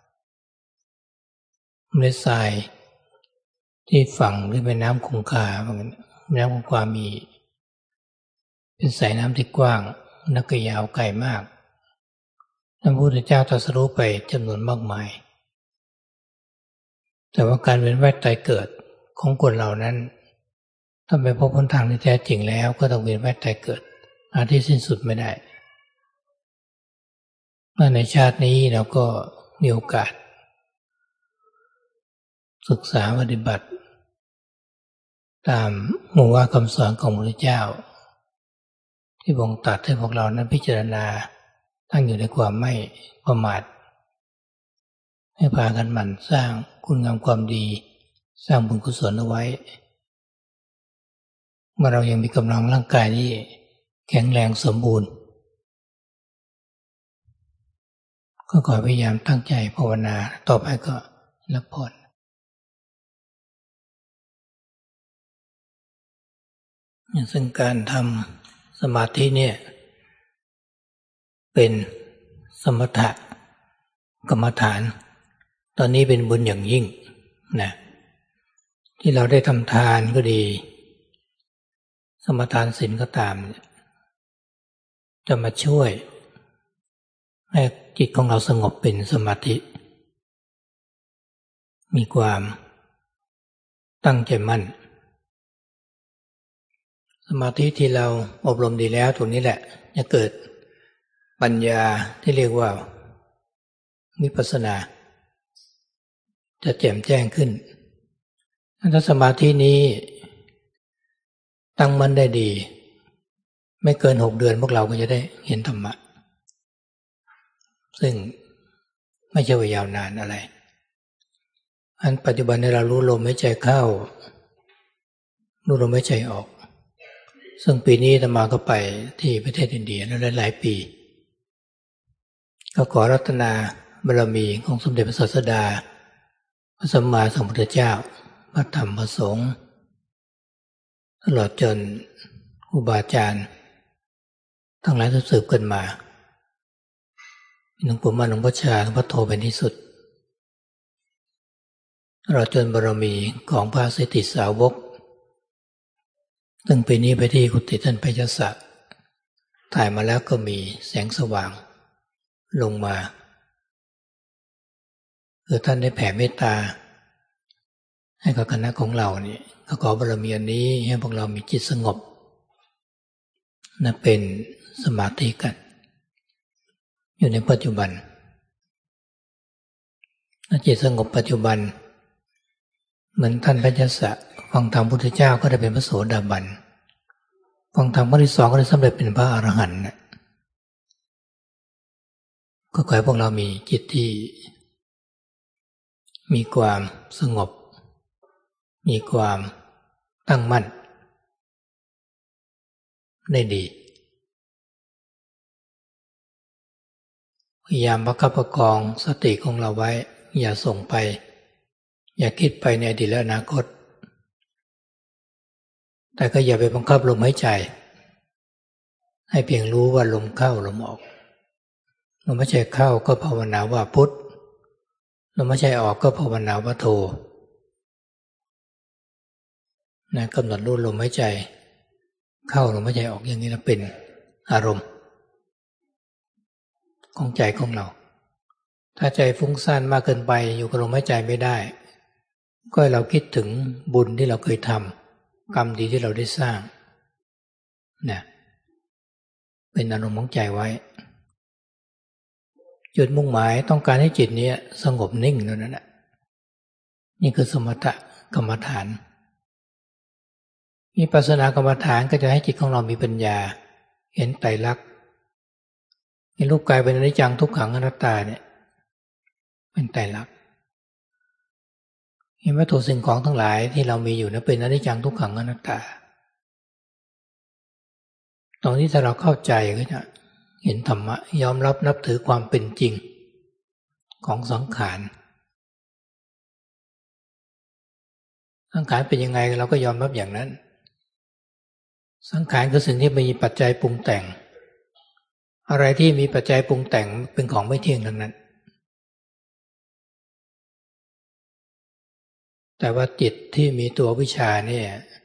เมล็ดทรายที่ฝั่งหรือแม่น้ำคงคาแม่น้ำคงคามีเป็นสายน้ำที่กว้างและก็ยาวไกลมากพระพุทธเจ้าตรัสรู้ไปจำนวนมากมายแต่ว่าการเวียนว่ายตายเกิดของคนเหล่านั้นถ้าไปพบหนทางที่แท้จริงแล้วก็ต้องเวียนว่ายตายเกิดหาที่สิ้นสุดไม่ได้ในชาตินี้เราก็มีโอกาสศึกษาปฏิบัติตามหมู่ว่าคำสอนของพระพุทธเจ้าที่บ่งตรัสให้พวกเรานั้นพิจารณาตั้งอยู่ในความไม่ประมาทให้พากันหมั่นสร้างคุณงามความดีสร้างบุญกุศลเอาไว้เมื่อเรายังมีกำลังร่างกายที่แข็งแรงสมบูรณ์ก็ขอพยายามตั้งใจภาวนาต่อไปก็รับพรซึ่งการทำสมาธิเนี่ยเป็นสมถะกรรมฐานตอนนี้เป็นบุญอย่างยิ่งนะที่เราได้ทำทานก็ดีสมทานศีลก็ตามจะมาช่วยให้จิตของเราสงบเป็นสมาธิมีความตั้งใจมั่นสมาธิที่เราอบรมดีแล้วตรงนี้แหละจะเกิดปัญญาที่เรียกว่าวิปัสสนาจะแจ่มแจ้งขึ้นถ้าสมาธินี้ตั้งมั่นได้ดีไม่เกินหกเดือนพวกเราก็จะได้เห็นธรรมะซึ่งไม่ใช่ว่ายาวนานอะไรอันปัจจุบันในเรารู้ลมหายใจเข้ารู้ลมหายใจออกซึ่งปีนี้อาตมาก็ไปที่ประเทศอินเดียแล้วหลายๆปีก็ขอรัตนาบารมีของสมเด็จพระศาสดาพระสัมมาสัมพุทธเจ้าพระธรรมพระสงฆ์ตลอดจนครูบาอาจารย์ทั้งหลายที่สืบกันมาหลวงปู่มั่นหลวงพ่อชาหลวงพ่อโตเป็นที่สุดเราจนบารมีของพระสิทธิสาวกซึ่งปีนี้ไปที่กุฏิท่านไพศาลถ่ายมาแล้วก็มีแสงสว่างลงมาคือท่านได้แผ่เมตตาให้กับคณะของเราเนี่ยก็ขอบารมีอันนี้ให้พวกเรามีจิตสงบนะเป็นสมาธิกันอยู่ในปัจจุบันจิตสงบปัจจุบันเหมือนท่านพระยศะฟังธรรมพุทธเจ้าก็ได้เป็นพระโสดาบันฟังธรรมข้อที่สองก็ได้สำเร็จเป็นพระอรหันต์ก็ขอให้พวกเรามีจิตที่มีความสงบมีความตั้งมั่นได้ดีพยายามประคับประคองสติของเราไว้อย่าส่งไปอย่าคิดไปในอดีตและอนาคตแต่ก็อย่าไปบังคับลมหายใจให้เพียงรู้ว่าลมเข้าลมออกลมหายใจเข้าก็ภาวนาว่าพุทธลมหายใจออกก็ภาวนาว่าโธนะกำหนดรู้ลมหายใจเข้าลมหายใจออกอย่างนี้นะเป็นอารมณ์ของใจของเราถ้าใจฟุ้งซ่านมากเกินไปอยู่กับลมหายใจไม่ได้ก็ให้เราคิดถึงบุญที่เราเคยทำกรรมดีที่เราได้สร้างนะเป็นอารมณ์ของใจไว้จุดมุ่งหมายต้องการให้จิตนี้สงบนิ่งเท่านั้นแหละนี่คือสมถกรรมฐานวิปัสสนากรรมฐานก็จะให้จิตของเรามีปัญญาเห็นไตรลักษณ์เห็นรูปกายเป็นอนิจจังทุกขังอนัตตาเนี่ยเป็นไตรลักษณ์เห็นวัตถุสิ่งของทั้งหลายที่เรามีอยู่นั้นเป็นอนิจจังทุกขังอนัตตาตรงนี้ถ้าเราเข้าใจก็จะเห็นธรรมะยอมรับนับถือความเป็นจริงของสังขารสังขารเป็นยังไงเราก็ยอมรับอย่างนั้นสังขารคือสิ่งที่มีปัจจัยปรุงแต่งอะไรที่มีปัจจัยปรุงแต่งเป็นของไม่เที่ยงทั้งนั้นแต่ว่าจิตที่มีตัววิชาเนี่ย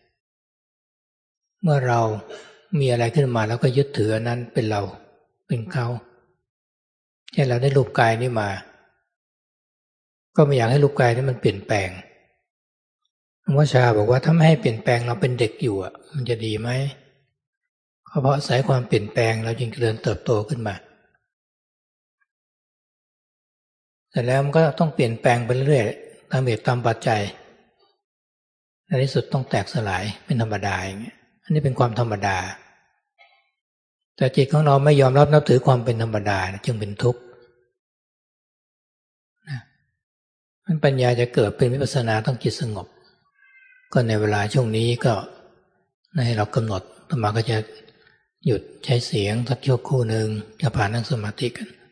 เมื่อเรามีอะไรขึ้นมาแล้วก็ยึดถืออันนั้นเป็นเราเป็นเขาแค่เราได้รูปกายนี้มาก็ไม่อยากให้รูปกายนี้มันเปลี่ยนแปลงหลวงพ่อชาบอกว่าถ้าไม่ให้เปลี่ยนแปลงเราเป็นเด็กอยู่อ่ะมันจะดีไหมเพราะอาศัยความเปลี่ยนแปลงเราจึงเจริญเติบโตขึ้นมาแต่แล้วมันก็ต้องเปลี่ยนแปลงไปเรื่อยๆตามเหตุตามปัจจัยในที่สุดต้องแตกสลายเป็นธรรมดาอย่างเงี้ยอันนี้เป็นความธรรมดาแต่จิตของเราไม่ยอมรับนับถือความเป็นธรรมดาจึงเป็นทุกข์นะมันปัญญาจะเกิดเป็นวิปัสสนาต้องจิตสงบก็ในเวลาช่วงนี้ก็ให้เรากำหนดธรรมะก็จะหยุดใช้เสียงสักชั่วครู่หนึ่งจะผ่านนั่งสมาธิกัน